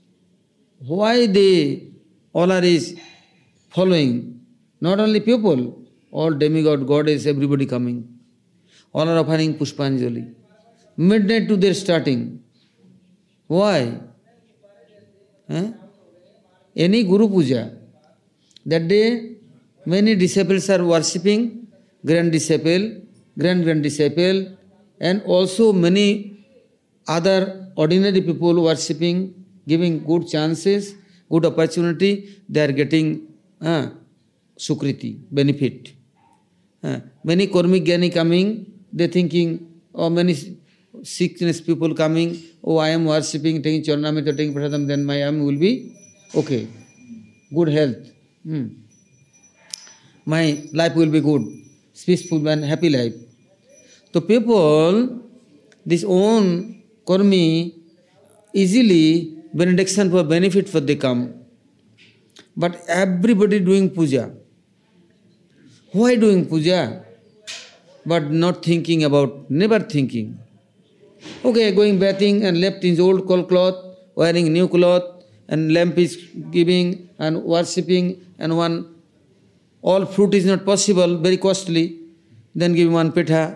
Why they all are is following? Not only people, all demigod, goddess, everybody coming. All are offering Pushpanjali. Midnight to their starting. Why? Eh? Any Guru Puja, that day many disciples are worshipping, grand disciple, grand grand disciple, and also many other ordinary people worshipping, giving good chances, good opportunity, they are getting uh, sukriti, benefit. Uh, many karmic jnani coming, they thinking, oh many sickness people coming, oh I am worshipping, taking Charanamrita, taking Prasadam, then my arm will be okay, good health. Hmm. My life will be good, peaceful and happy life. So people, this own karmi, easily benediction for benefit for they come. But everybody doing puja. Why doing puja? But not thinking about, never thinking. Okay, going bathing and left his old cloth, wearing new cloth, and lamp is giving and worshipping, and one, all fruit is not possible, very costly, then give one pitha,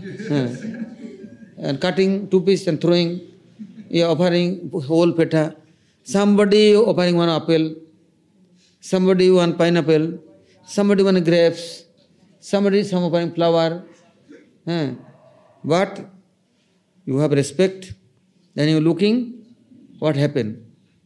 uh, and cutting two pieces and throwing, yeah, offering whole pitha. Somebody offering one apple, somebody one pineapple, somebody one grapes, somebody some offering flower. Uh, but you have respect, then you are looking, what happened?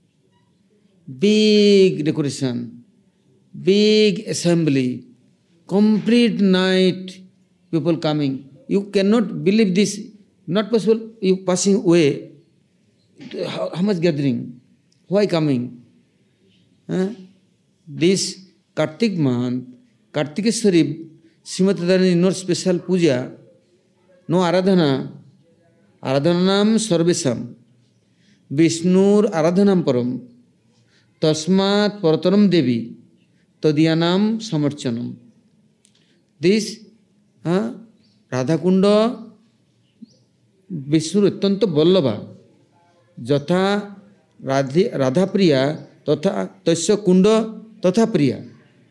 Big decoration, big assembly, complete night, people coming. You cannot believe this, not possible, you passing away. How, how much gathering? Why coming? Huh? This Kartik month, Kartikeshwari, Srimati Radharani, no special puja, no aradhana, aradhanam sarvesam, Vishnur aradhanam param, Tasmat Parataram Devi, Tadyanam Samarchanam. This uh, Radhakunda Vishnu Attanta Vallabha, Jatha Radha Priya, Tatha Tasya Kunda Tatha Priya.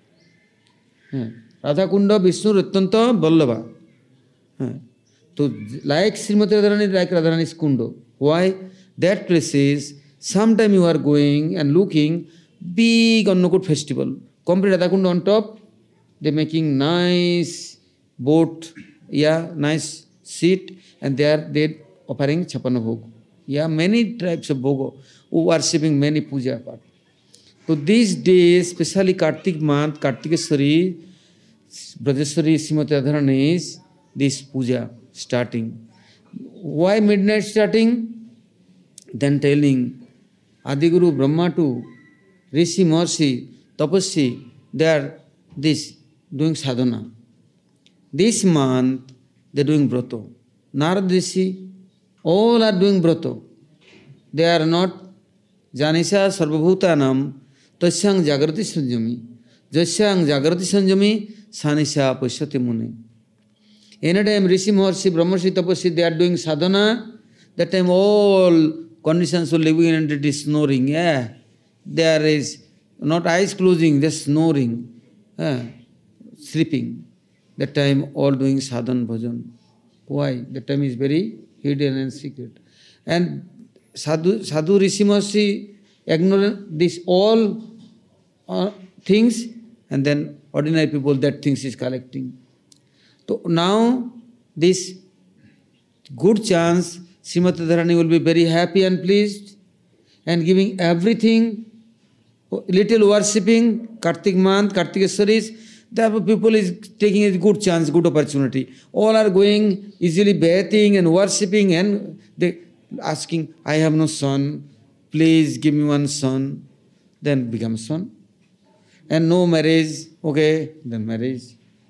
Radhakunda Vishnu Attanta Vallabha. So, like Srimati Radharani, like Radharani's Kundo. Why? That place is, sometime you are going and looking, big Annakut festival. Complete Radhakunda on top, they making nice boat, yeah, nice sit, and there they offering chapana bhog. Yeah, many types of bhogo, who worshipping many puja part. So these days, especially Kartik month, Kartikeswari, Brajeshwari, Srimati Radharani is this puja starting. Why midnight starting? Then telling Adiguru Brahma to Rishi, Maharishi, Tapasvi, they are this doing sadhana. This month they are doing brato. Narad Rishi, all are doing brato. They are not Janisha Sarvabhutanam Tasyang Jagrati Sanjami. Jasyang Jagrati Sanjami Sanisha Pashyati Muni. Anytime Rishi, Maharishi, Brahmarshi, Tapasvi, they are doing sadhana, that time all conditions of living entity snoring. Yeah. There is not eyes closing, just snoring, yeah. Sleeping. That time all doing sadhana bhajan. Why? That time is very hidden and secret. And sadhu, sadhu Rishi, Maharishi ignorant this all uh, things, and then ordinary people that things is collecting. So now this good chance, Srimati Radharani will be very happy and pleased and giving everything, little worshipping, Kartik month, Kartikeswaris, the people is taking a good chance, good opportunity. All are going easily bathing and worshipping and they asking, I have no son, please give me one son, then become son. And no marriage, okay, then marriage.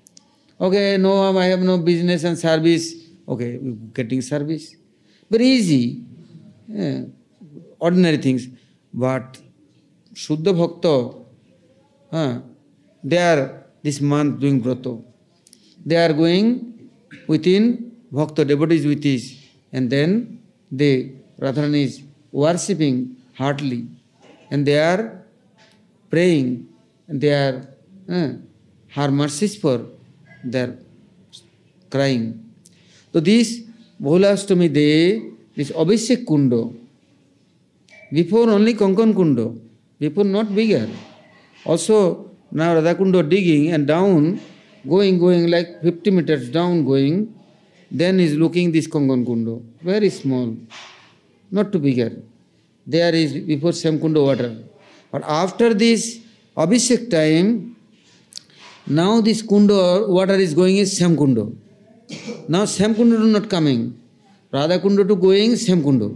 Okay, no, I have no business and service, okay, getting service. Very easy, yeah, ordinary things. But Shuddha Bhakta, huh, they are this month doing brato. They are going within Bhakta, devotees with this, and then they, Radharani is worshipping heartily, and they are praying, and they are, uh, her mercies for, they are crying. So this Bholashtami day, this Abhishek Kundo, before only Kankan Kundo, before not bigger. Also now Radha Kundo digging and down, going, going like fifty meters down going, then is looking this Kankan Kundo, very small, not too bigger. There is before Sam Kundo water. But after this Abhishek time, now this Kundo water is going is Sam Kundo. Now Sam Kundo is not coming. Radha Kundo to going Sam Kundo.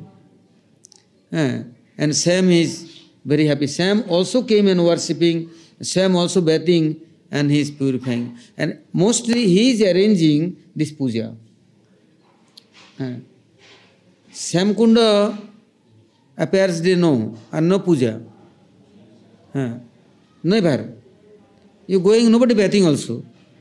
Eh, and Sam is very happy. Sam also came and worshipping. Sam also bathing and he is purifying. And mostly he is arranging this puja. Eh. Sam Kundo appears they no, and no puja. Eh. Never. You going, nobody bathing also.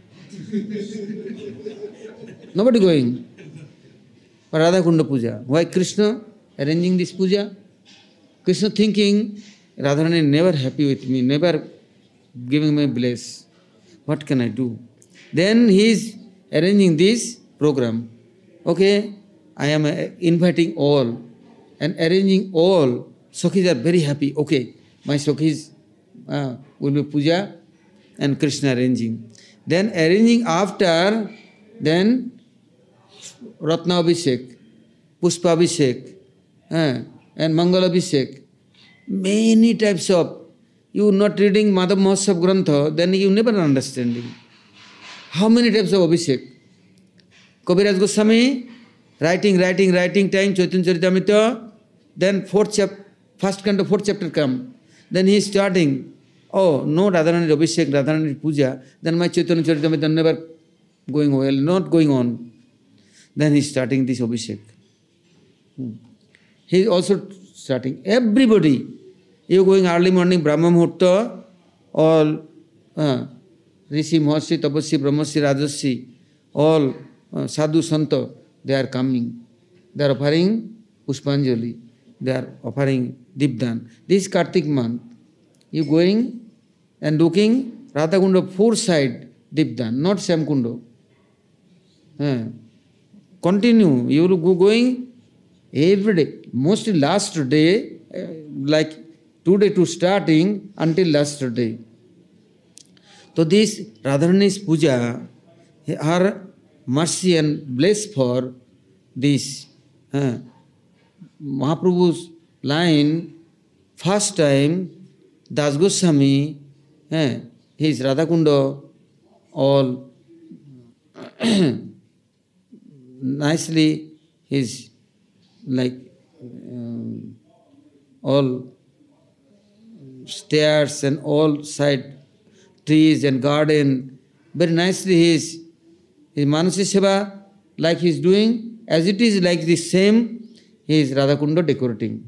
Nobody going. But Radha Kunda puja. Why Krishna arranging this puja? Krishna thinking, Radharani never happy with me, never giving me bliss. What can I do? Then he is arranging this program. Okay, I am inviting all and arranging all. Sakhis are very happy. Okay, my Sakhis uh, will be puja and Krishna arranging. Then arranging after, then Ratna Abhishek, Pushpa Abhishek, uh, and Mangala Abhishek. Many types of, you not reading Madhav Mahotsav Grantha, then you never understanding. How many types of Abhishek? Kaviraj Goswami, writing, writing, writing time, Chaitanya Charitamrita, then fourth chapter, first canto, fourth chapter come. Then he is starting, oh, no Radharani Abhishek, Radharani Puja, then my Chaitanya Charitamrita never going well, not going on. Then he is starting this Abhishek. Hmm. He is also starting. Everybody, you going early morning, Brahma Muhurta, all uh, Rishi, Maharishi, Tapasvi, Brahmarshi, Rajarshi, all uh, Sadhu, Santa, they are coming. They are offering Pushpanjali. They are offering Dipdan. This Kartik month, you going and looking Radha Kunda four side Dipdan, not Sam Kundo. Uh, continue, you will go going every day. Mostly last day, uh, like today to starting until last day. So this Radharani's puja, her mercy and bless for this. Uh, Mahaprabhu's line, first time, Das Goswami, uh, his Radhakunda, all nicely, his like um, all stairs and all side trees and garden, very nicely his, his Manasi Seva, like he is doing, as it is like the same, he is Radhakunda decorating.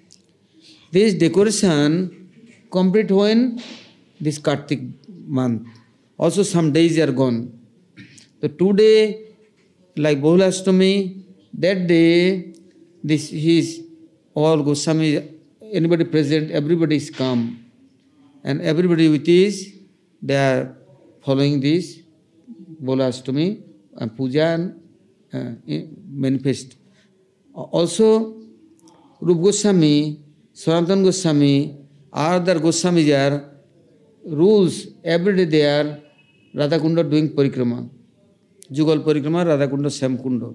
This decoration complete when? This Kartik month. Also some days are gone. So today, like Bahulastami, that day, this his all Goswami, anybody present, everybody is come. And everybody with this, they are following this Bahulastami and puja and uh, manifest. Also, Rup Goswami, Sanatana Goswami, other Goswamis are rules, every day they are Radhakunda doing parikrama. Jugal parikrama, Radhakunda, Shyamkunda.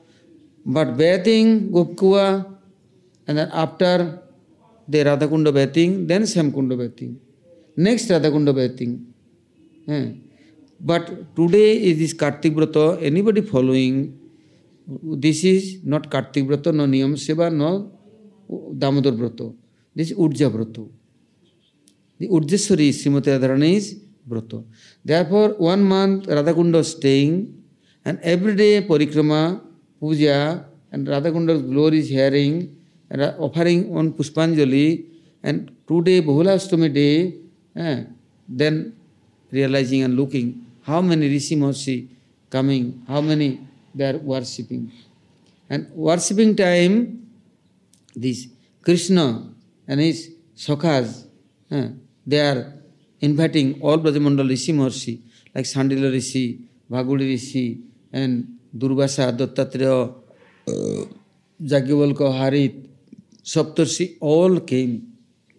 But bathing, Gopkuva, and then after the Radhakunda bathing, then Shyamkunda bathing. Next Radhakunda bathing. Yeah. But today is this Kartik Brata, anybody following, this is not Kartik Brata, no Niyam Seva, no Damodar Brata. This is Urja Brata. The Urjeshwari Srimati Radharani is Brata. Therefore, one month Radhakunda staying, and every day parikrama, puja, and Radhakunda's glory is hearing, and offering on Pushpanjali, and today Bahulastami day, eh, then realizing and looking how many Rishi Mahasi coming, how many they are worshipping. And worshipping time, this Krishna and his Sakhas, eh, they are inviting all Brajamandal Rishi Mahasi, like Sandila Rishi, Bhaguli Rishi, and Durvasa, Dattatreya, uh, Jagyavalka, Harit, Saptarshi, all came.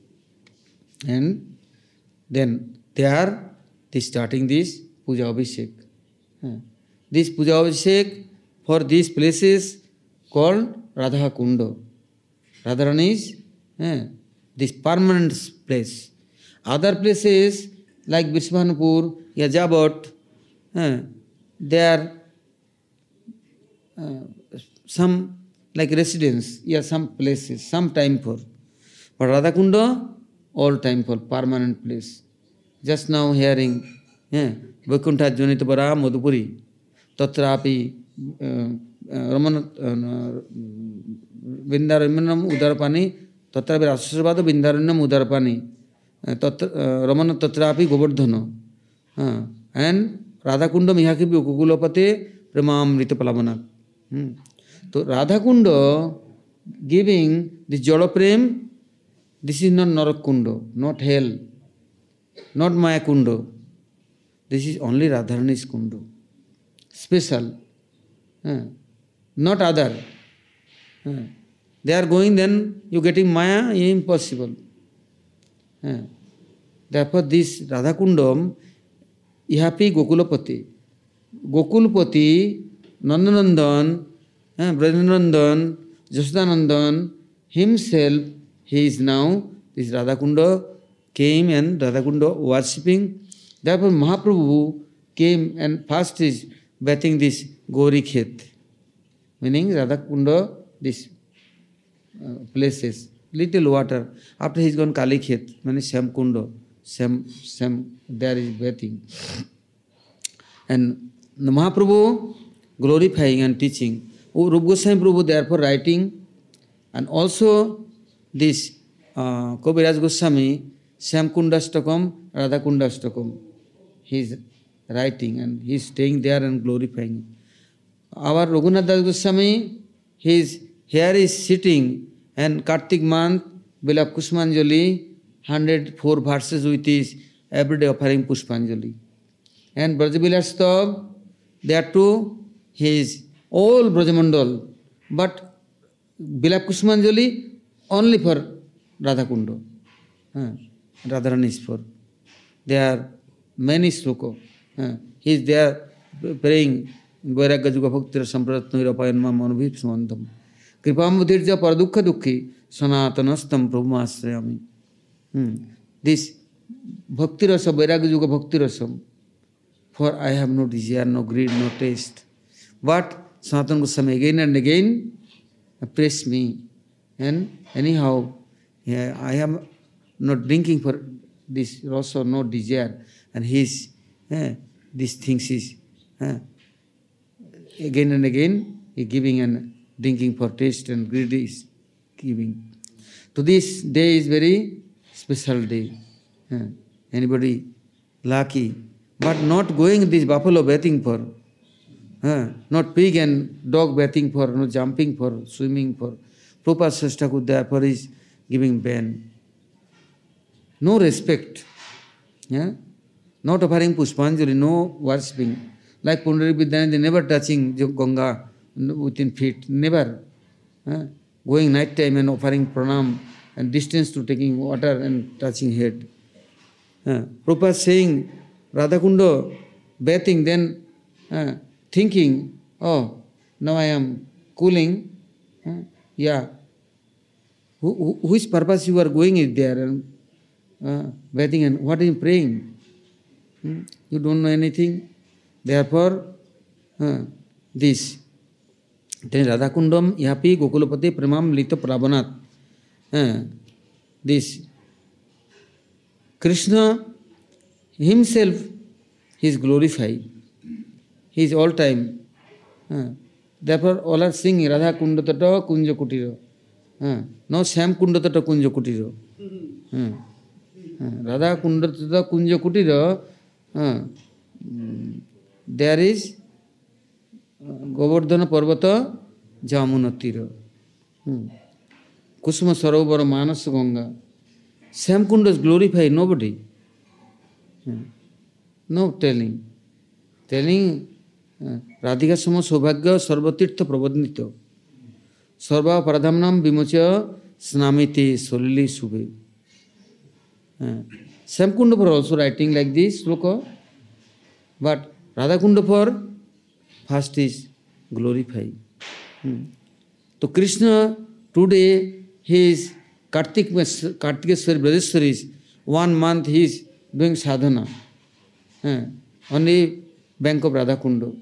And then they are they starting this Puja Abhishek. Uh, this Puja Abhishek for these places called Radha Kunda. Radharani is uh, this permanent place. Other places like Vishwanupur, Yajavat, uh, they are uh, some like residence, yeah, some places, some time for. But Radhakunda, all time for, permanent place. Just now hearing, yeah, Vaikuntha Junitabara Madhupuri, Tatrapi, Ramana Vindaramanam Udarapani, Tatrapi Rasasvada Vindaranam Udarapani, Ramana Tatrapi Govardhana. And Radhakunda Mihakipi Kukulapate Premam Ritapalamanat. So Radhakunda giving this Jalaprem, this is not Narakundo, not hell, not Maya Kundo. This is only Radharani's Kundo. Special. Uh, not other. Uh, they are going, then you getting Maya, impossible. Uh, therefore, this Radhakundam, Ihapi Gokulapati. Gokulapati, Nandanandan, uh, Brajanandan, Jasdanandan, himself, he is now, this Radhakunda came and Radhakunda worshipping. Therefore, Mahaprabhu came and first is bathing this Gauri Khet, meaning Radhakunda, this uh, places, little water. After he is gone Kali Khet, meaning Shyamkunda, Shyam, Shyam, there is bathing. And the Mahaprabhu glorifying and teaching. Oh, Rup Goswami Prabhu therefore writing, and also this uh, Kaviraj Goswami, Shyamkundastakam, Radhakundastakam, he is writing and he is staying there and glorifying. Our Raghunath Das Goswami, his here is sitting and Kartik month, Bilab Pushpanjali, one hundred four verses with his everyday offering Pushpanjali. And Brajavilas Stav, there too, he is all Brajamandal, but Bilab Pushpanjali only for Radhakunda. Uh, Radharani is for. There are many sloka. Uh, he is there praying Vairagya Juga Bhaktira Sampratna Rapayanma Manubhip Smantam. Kripamudirja Paradukha Dukhi Sanatanastam Prabhumasrayami. Hmm. This Bhakti Rasa, Vairagya Juga Bhakti Rasam, for I have no desire, no greed, no taste. But Sanatana Goswami again and again press me. And anyhow, yeah, I am not drinking for this rasa, no desire. And his, eh, these things is, eh, again and again, he giving and drinking for taste and greed is giving. So this day is very special day. Eh, anybody lucky, but not going this buffalo bathing for, eh, not pig and dog bathing for, no jumping for, swimming for. Prabhupada Srishtakur therefore is giving ban. No respect. Yeah? Not offering Pushpanjali, no worshipping. Like Pundarik Vidyananda, never touching Ganga within feet, never. Yeah? Going night time and offering pranam and distance to taking water and touching head. Yeah? Prabhupada saying, Radhakunda bathing, then uh, thinking, oh, now I am cooling. Uh, yeah. Wh- wh- which purpose you are going is there and uh, bathing and what are you praying? Hmm? You don't know anything. Therefore, uh, this. Then Radhakundam yapi Gokulapati Pramam Lita Prabhanat. Uh, this. Krishna himself, he is glorified. He is all time. Uh, therefore, all are singing Radha Kundatata Kunja Kutiro. Uh, no Sam Kundatata Kunja Kutiro. Uh, uh, Radha Kundatata Kunja Kutiro. Uh, there is uh, Govardhana Parvata Jamunatira. Hmm. Kusuma Sarovara Manas Ganga. Sam Kunda is glorified, nobody. Hmm. No telling. Telling uh, Radhika Sama Sobhagya Sarvatirtha Prabodnito. Sarva Paradhamnam Vimocha Snamiti Solili Subhe. Uh, Sam Kunda for also writing like this, sloka. But Radhakunda for first is glorified. Hmm. So Krishna today he is Kartik Kartikeswar Bradeshwar is one month he is doing sadhana. Uh, only bank of Radhakunda.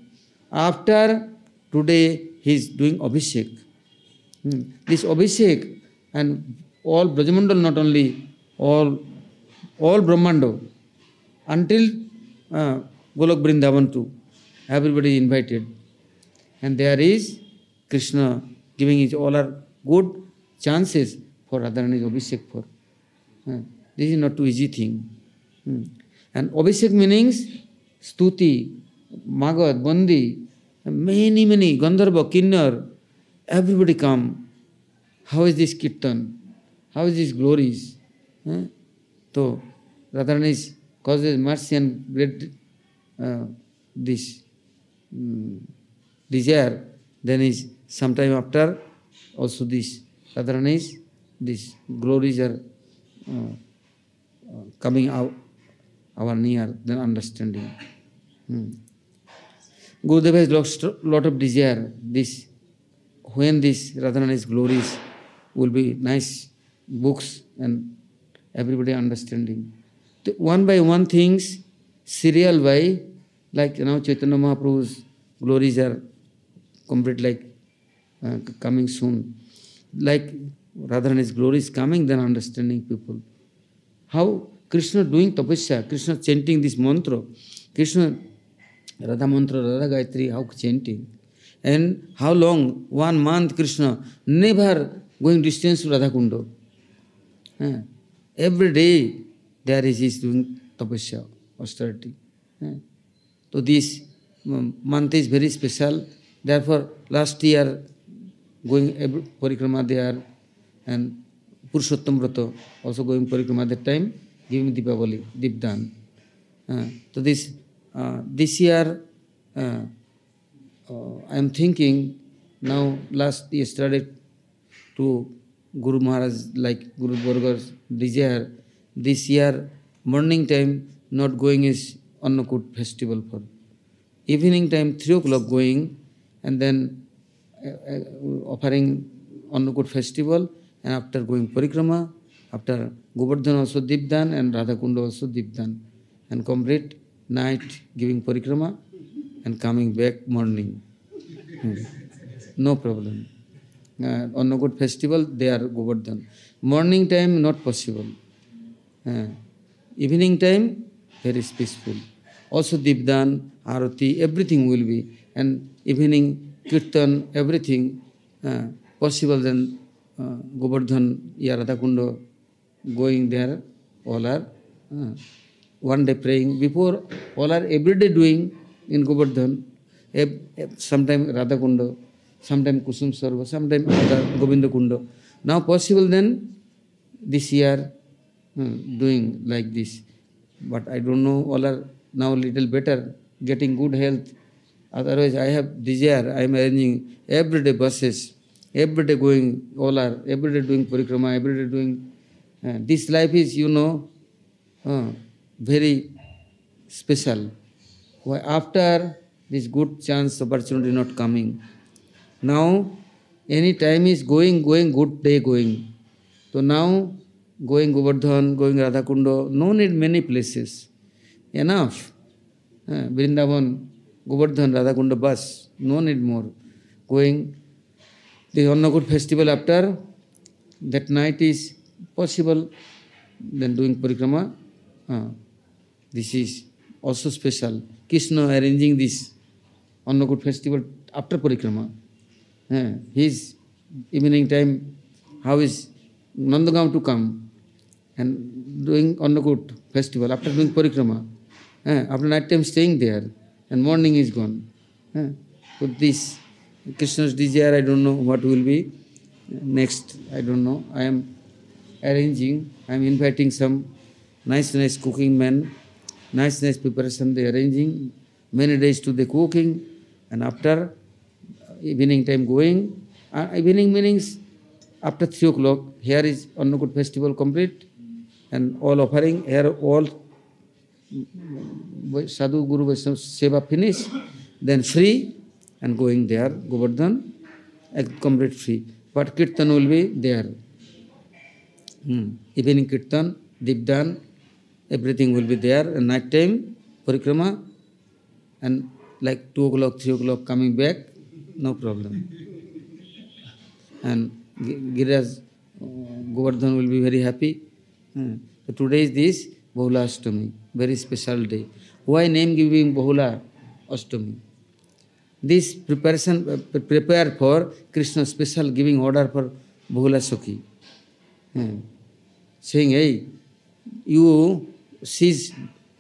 After today he is doing Abhishek. Hmm. This Abhishek and all Brajamandal, not only all all Brahmando, until uh, Golok Vrindavan too, everybody invited. And there is Krishna giving his all are good chances for Radharani's Abhishek for. Uh, this is not too easy thing. Hmm. And Abhishek meanings Stuti, Magad, Bandi, many, many, Gandharva, Kinnar, everybody come. How is this Kirtan? How is this glories? Eh? So, Radharani causes mercy and great uh, this um, desire. Then is sometime after also this Radharani's this glories are uh, uh, coming out our near, then understanding. Hmm. Gurudeva has lost a lot of desire. This when this Radharani's glories will be nice books and everybody understanding. The one by one things, serial by, like you know, Chaitanya Mahaprabhu's glories are complete like uh, coming soon. Like Radharani's glories coming, then understanding people. How Krishna doing tapasya, Krishna chanting this mantra, Krishna Radha mantra, Radha Gayatri, how chanting. And how long? One month Krishna never going distance to Radha Kunda. Eh? Every day there is his doing tapasya, austerity. Eh? So this um, month is very special. Therefore last year going every parikrama there and Purushottam Vrata also going parikrama that time, giving Deepavali, Deepdan. Uh, so this uh, this year uh, uh, I am thinking now last yesterday to Guru Maharaj like Guru Borgar's desire this year morning time not going is Annakut festival for. evening time, three o'clock going, and then uh, uh, offering Annakut festival, and after going Parikrama, after Govardhan also Dipdan, and Radhakunda also Dipdan, and complete night giving Parikrama, and coming back morning. Hmm. No problem. Uh, Annakut festival, they are Govardhan. Morning time, not possible. Uh, evening time, very peaceful. Also Dipdan, Arati, everything will be. And evening, Kirtan, everything uh, possible. Then uh, Govardhan, Radhakunda, going there, all are uh, one day praying. Before, all are every day doing in Govardhan. Sometime Radhakunda, sometime Kusum Sarva, sometime Govinda Kunda. Now possible then, this year, hmm, doing like this. But I don't know, all are now little better, getting good health. Otherwise, I have desire, I am arranging everyday buses, every day going, all are, every day doing parikrama, every day doing. Uh, this life is, you know, uh, very special. Why after this good chance, opportunity not coming. Now, any time is going, going, good day going. So now, going Govardhan, going Radhakunda, no need many places. Enough. Uh, Vrindavan, Govardhan, Radhakunda bus, no need more. Going the Annakut festival after, that night is possible, then doing parikrama. Uh, this is also special. Krishna arranging this Annakut festival after parikrama. Uh, his evening time, how is Nandagaon to come and doing Annakut festival after doing parikrama. Uh, after night time staying there and morning is gone. Uh, so this Krishna's desire, I don't know what will be next. I don't know. I am arranging, I am inviting some nice, nice cooking men, nice, nice preparation they are arranging, many days to the cooking, and after evening time going, uh, evening meanings after three o'clock, here is Annakut festival complete, and all offering, here all Sadhu Guru Vaishnava Seva finish, then free, and going there, Govardhan, complete free. But Kirtan will be there. Hmm. Evening Kirtan, Dipdan, everything will be there, and night time, Parikrama, and like two o'clock, three o'clock coming back, no problem. And Giriraj uh, Govardhan will be very happy. Hmm. So today is this Bahula Ashtami, very special day. Why name giving Bahula Ashtami? This preparation, uh, prepare for Krishna special giving order for Bahula Sakhi. Hmm. Saying, hey, you, she's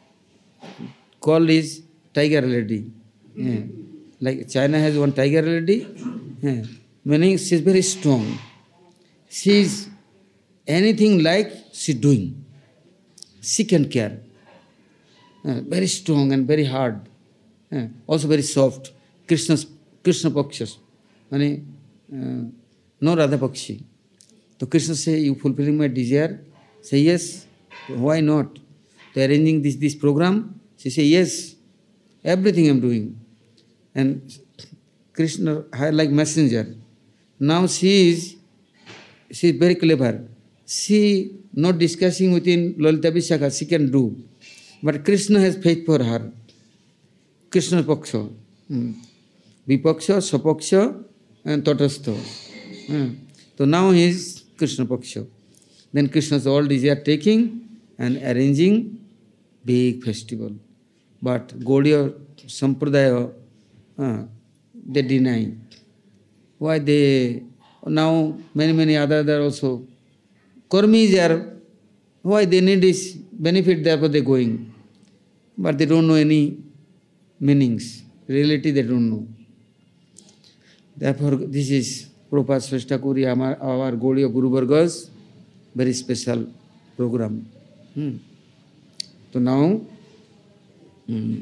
called is tiger lady. Yeah. Like China has one tiger lady, yeah. Meaning she is very strong. She is anything like she doing. She can care. Yeah. Very strong and very hard. Yeah. Also very soft. Krishna's, Krishna Pakshas. Meaning, uh, no Radha Pakshi. So Krishna say, you fulfilling my desire? Say yes. Why not? So arranging this, this program, she say yes. Everything I am doing. And Krishna, like messenger. Now she is, she is very clever. She not discussing within Lalita Vishakha, she can do. But Krishna has faith for her. Krishna Paksha. Hmm. Vipaksha, Sapaksha, and Tatastha. Hmm. So now he is Krishna Paksha. Then Krishna's all desire taking and arranging big festival. But Gaudiya Sampradaya, uh, they deny. Why they, now many, many other there also. Karmis are, why they need this benefit, therefore they going. But they don't know any meanings. Reality they don't know. Therefore this is Prabhupada Srishtakuri, our, our Gaudiya Guru Varga's very special program. Hmm. So now, hmm,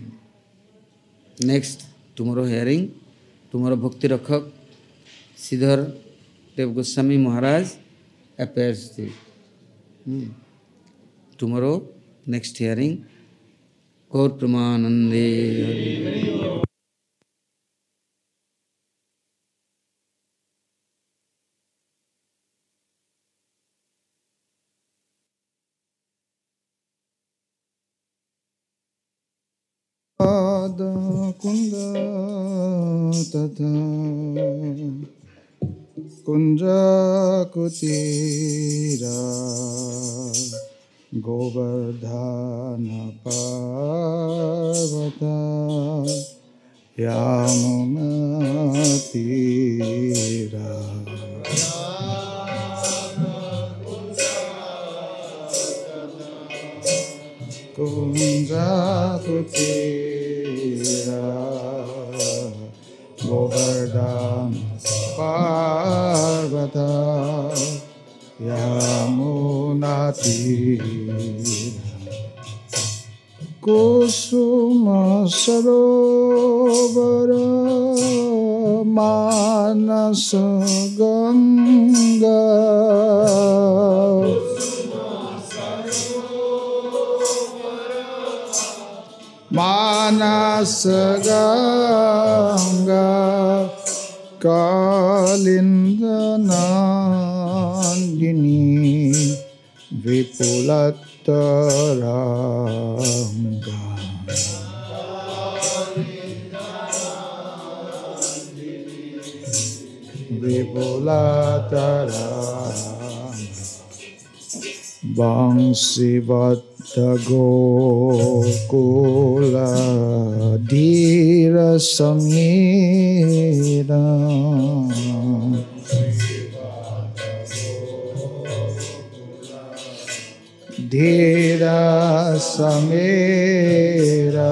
next, tomorrow hearing, tomorrow Bhakti Rakhak, Sridhar Dev Goswami Maharaj appears there. Hmm. Tomorrow, next hearing, Gaur Pramanande. Radha Kunda Tata Kunja Kutira Govardhana Parvata Yamuna Tira Kunja Kutira Govardhana Parvata Yamuna Tira Kusuma Sarovara Manasa Ganga Manasa Ganga Kalinda Nandini Vipulattaranga Vipulattaranga Bangsivatta Gokula Dhira Samira Dhira Samira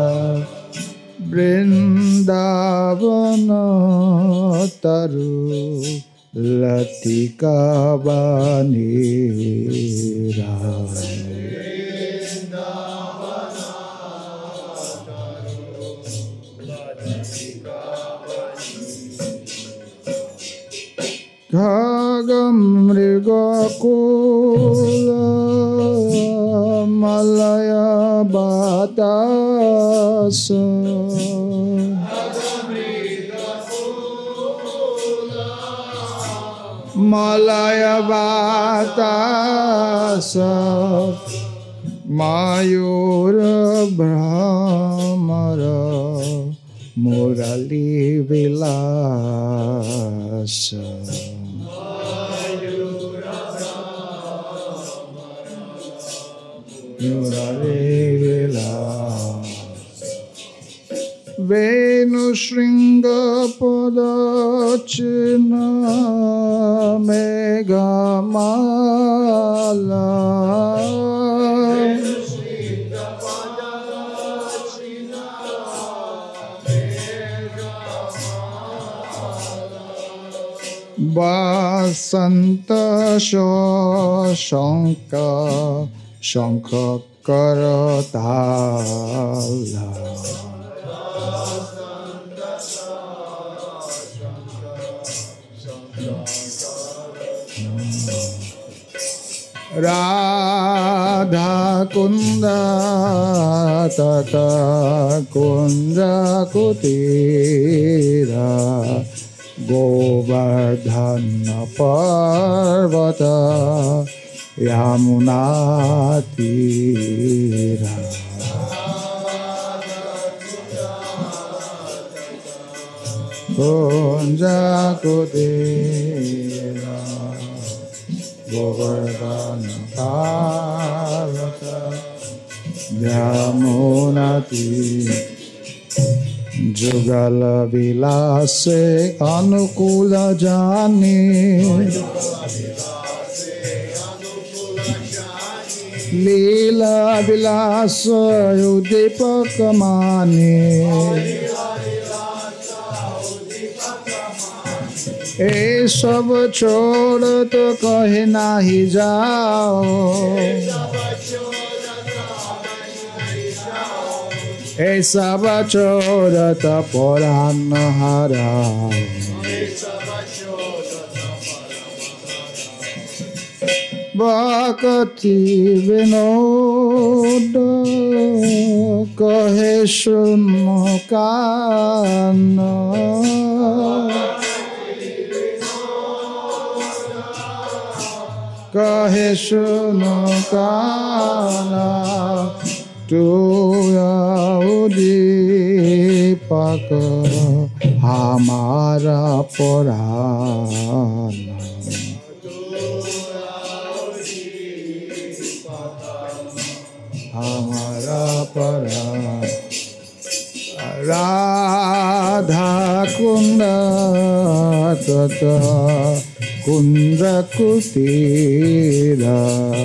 Vrindavana Taru Latika Banira Khagam Mriga Kula Malaya Batasa Malaya Batasa Mayura Brahmara Murali Vilasa Murali Vilasa Venu Shringa Padachina Megamala Basanta Shashanka Shankha Karatala Radha Kunda Tata Kunda Kutira Govardhana Parvata Yamuna Tira Kunja Kutira Govardhana Parvata Yamuna Tira Jugala Vilase Anukula Jani Leela Vilasa Udipakamani ए सब छोड़ तो कहे नाही जाओ ए सब छोड़ तो पुराण हराओ Bhakti Vinod Kahe Shunmukana Kahe Shunmukana Tu Yaudi कृपा करो हमारा पुराण। हमारा पुराण। राधा कुंड तथा कुंद कुटीरा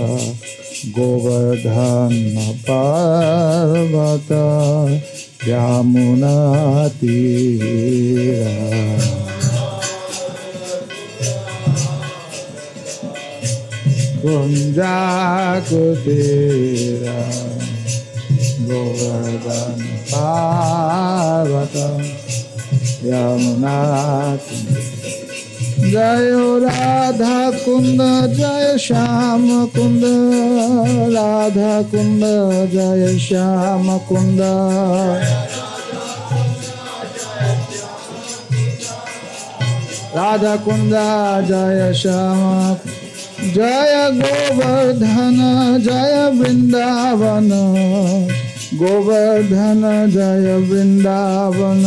गोवर्धन पर्वत यमुना तीरा। कुंजा कुटीरा गोवर्धन पर्वत यमुना तीरा। जय राधा कुंद जय श्याम कुंद राधा कुंद जय श्याम कुंद। राधा कुंद जय श्याम जय गोवर्धन जय वृंदावन गोवर्धन जय वृंदावन।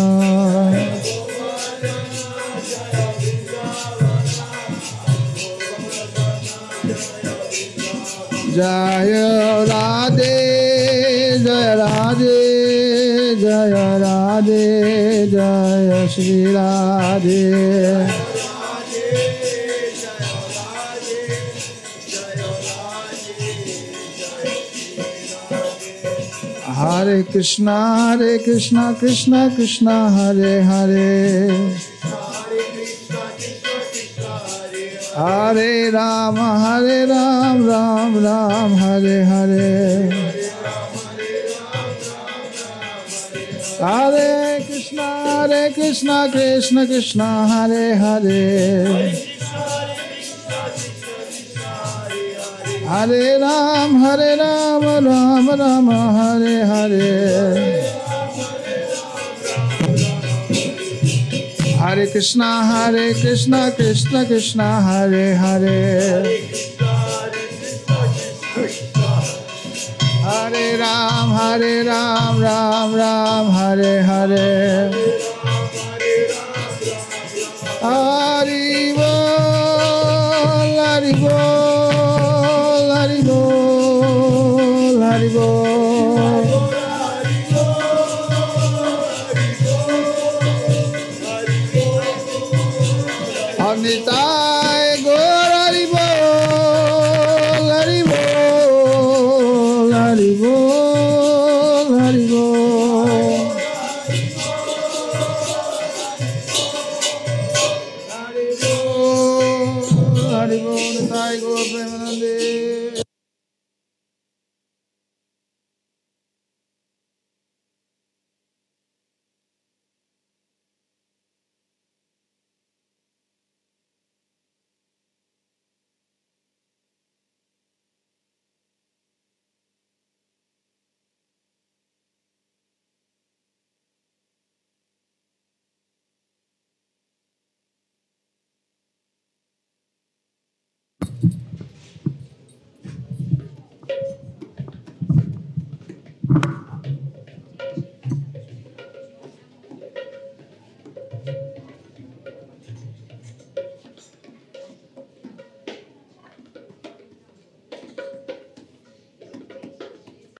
जय राधे जय राधे जय राधे जय श्री राधे। हरे कृष्णा हरे कृष्णा कृष्णा कृष्णा हरे हरे। हरे राम हरे राम राम राम हरे हरे। हरे कृष्णा हरे कृष्णा कृष्ण कृष्णा हरे हरे। हरे राम हरे राम राम राम हरे हरे। हरे कृष्णा हरे कृष्णा कृष्ण कृष्णा हरे हरे। हरे राम हरे राम राम राम हरे हरे। हरि बोल हरि बोल हरि बोल हरि बोल। निताय गौर हरि बोल हरि बोल हरि बोल हरि बोल। हरि बोल हरि बोल निताय गौर प्रेमानंदे।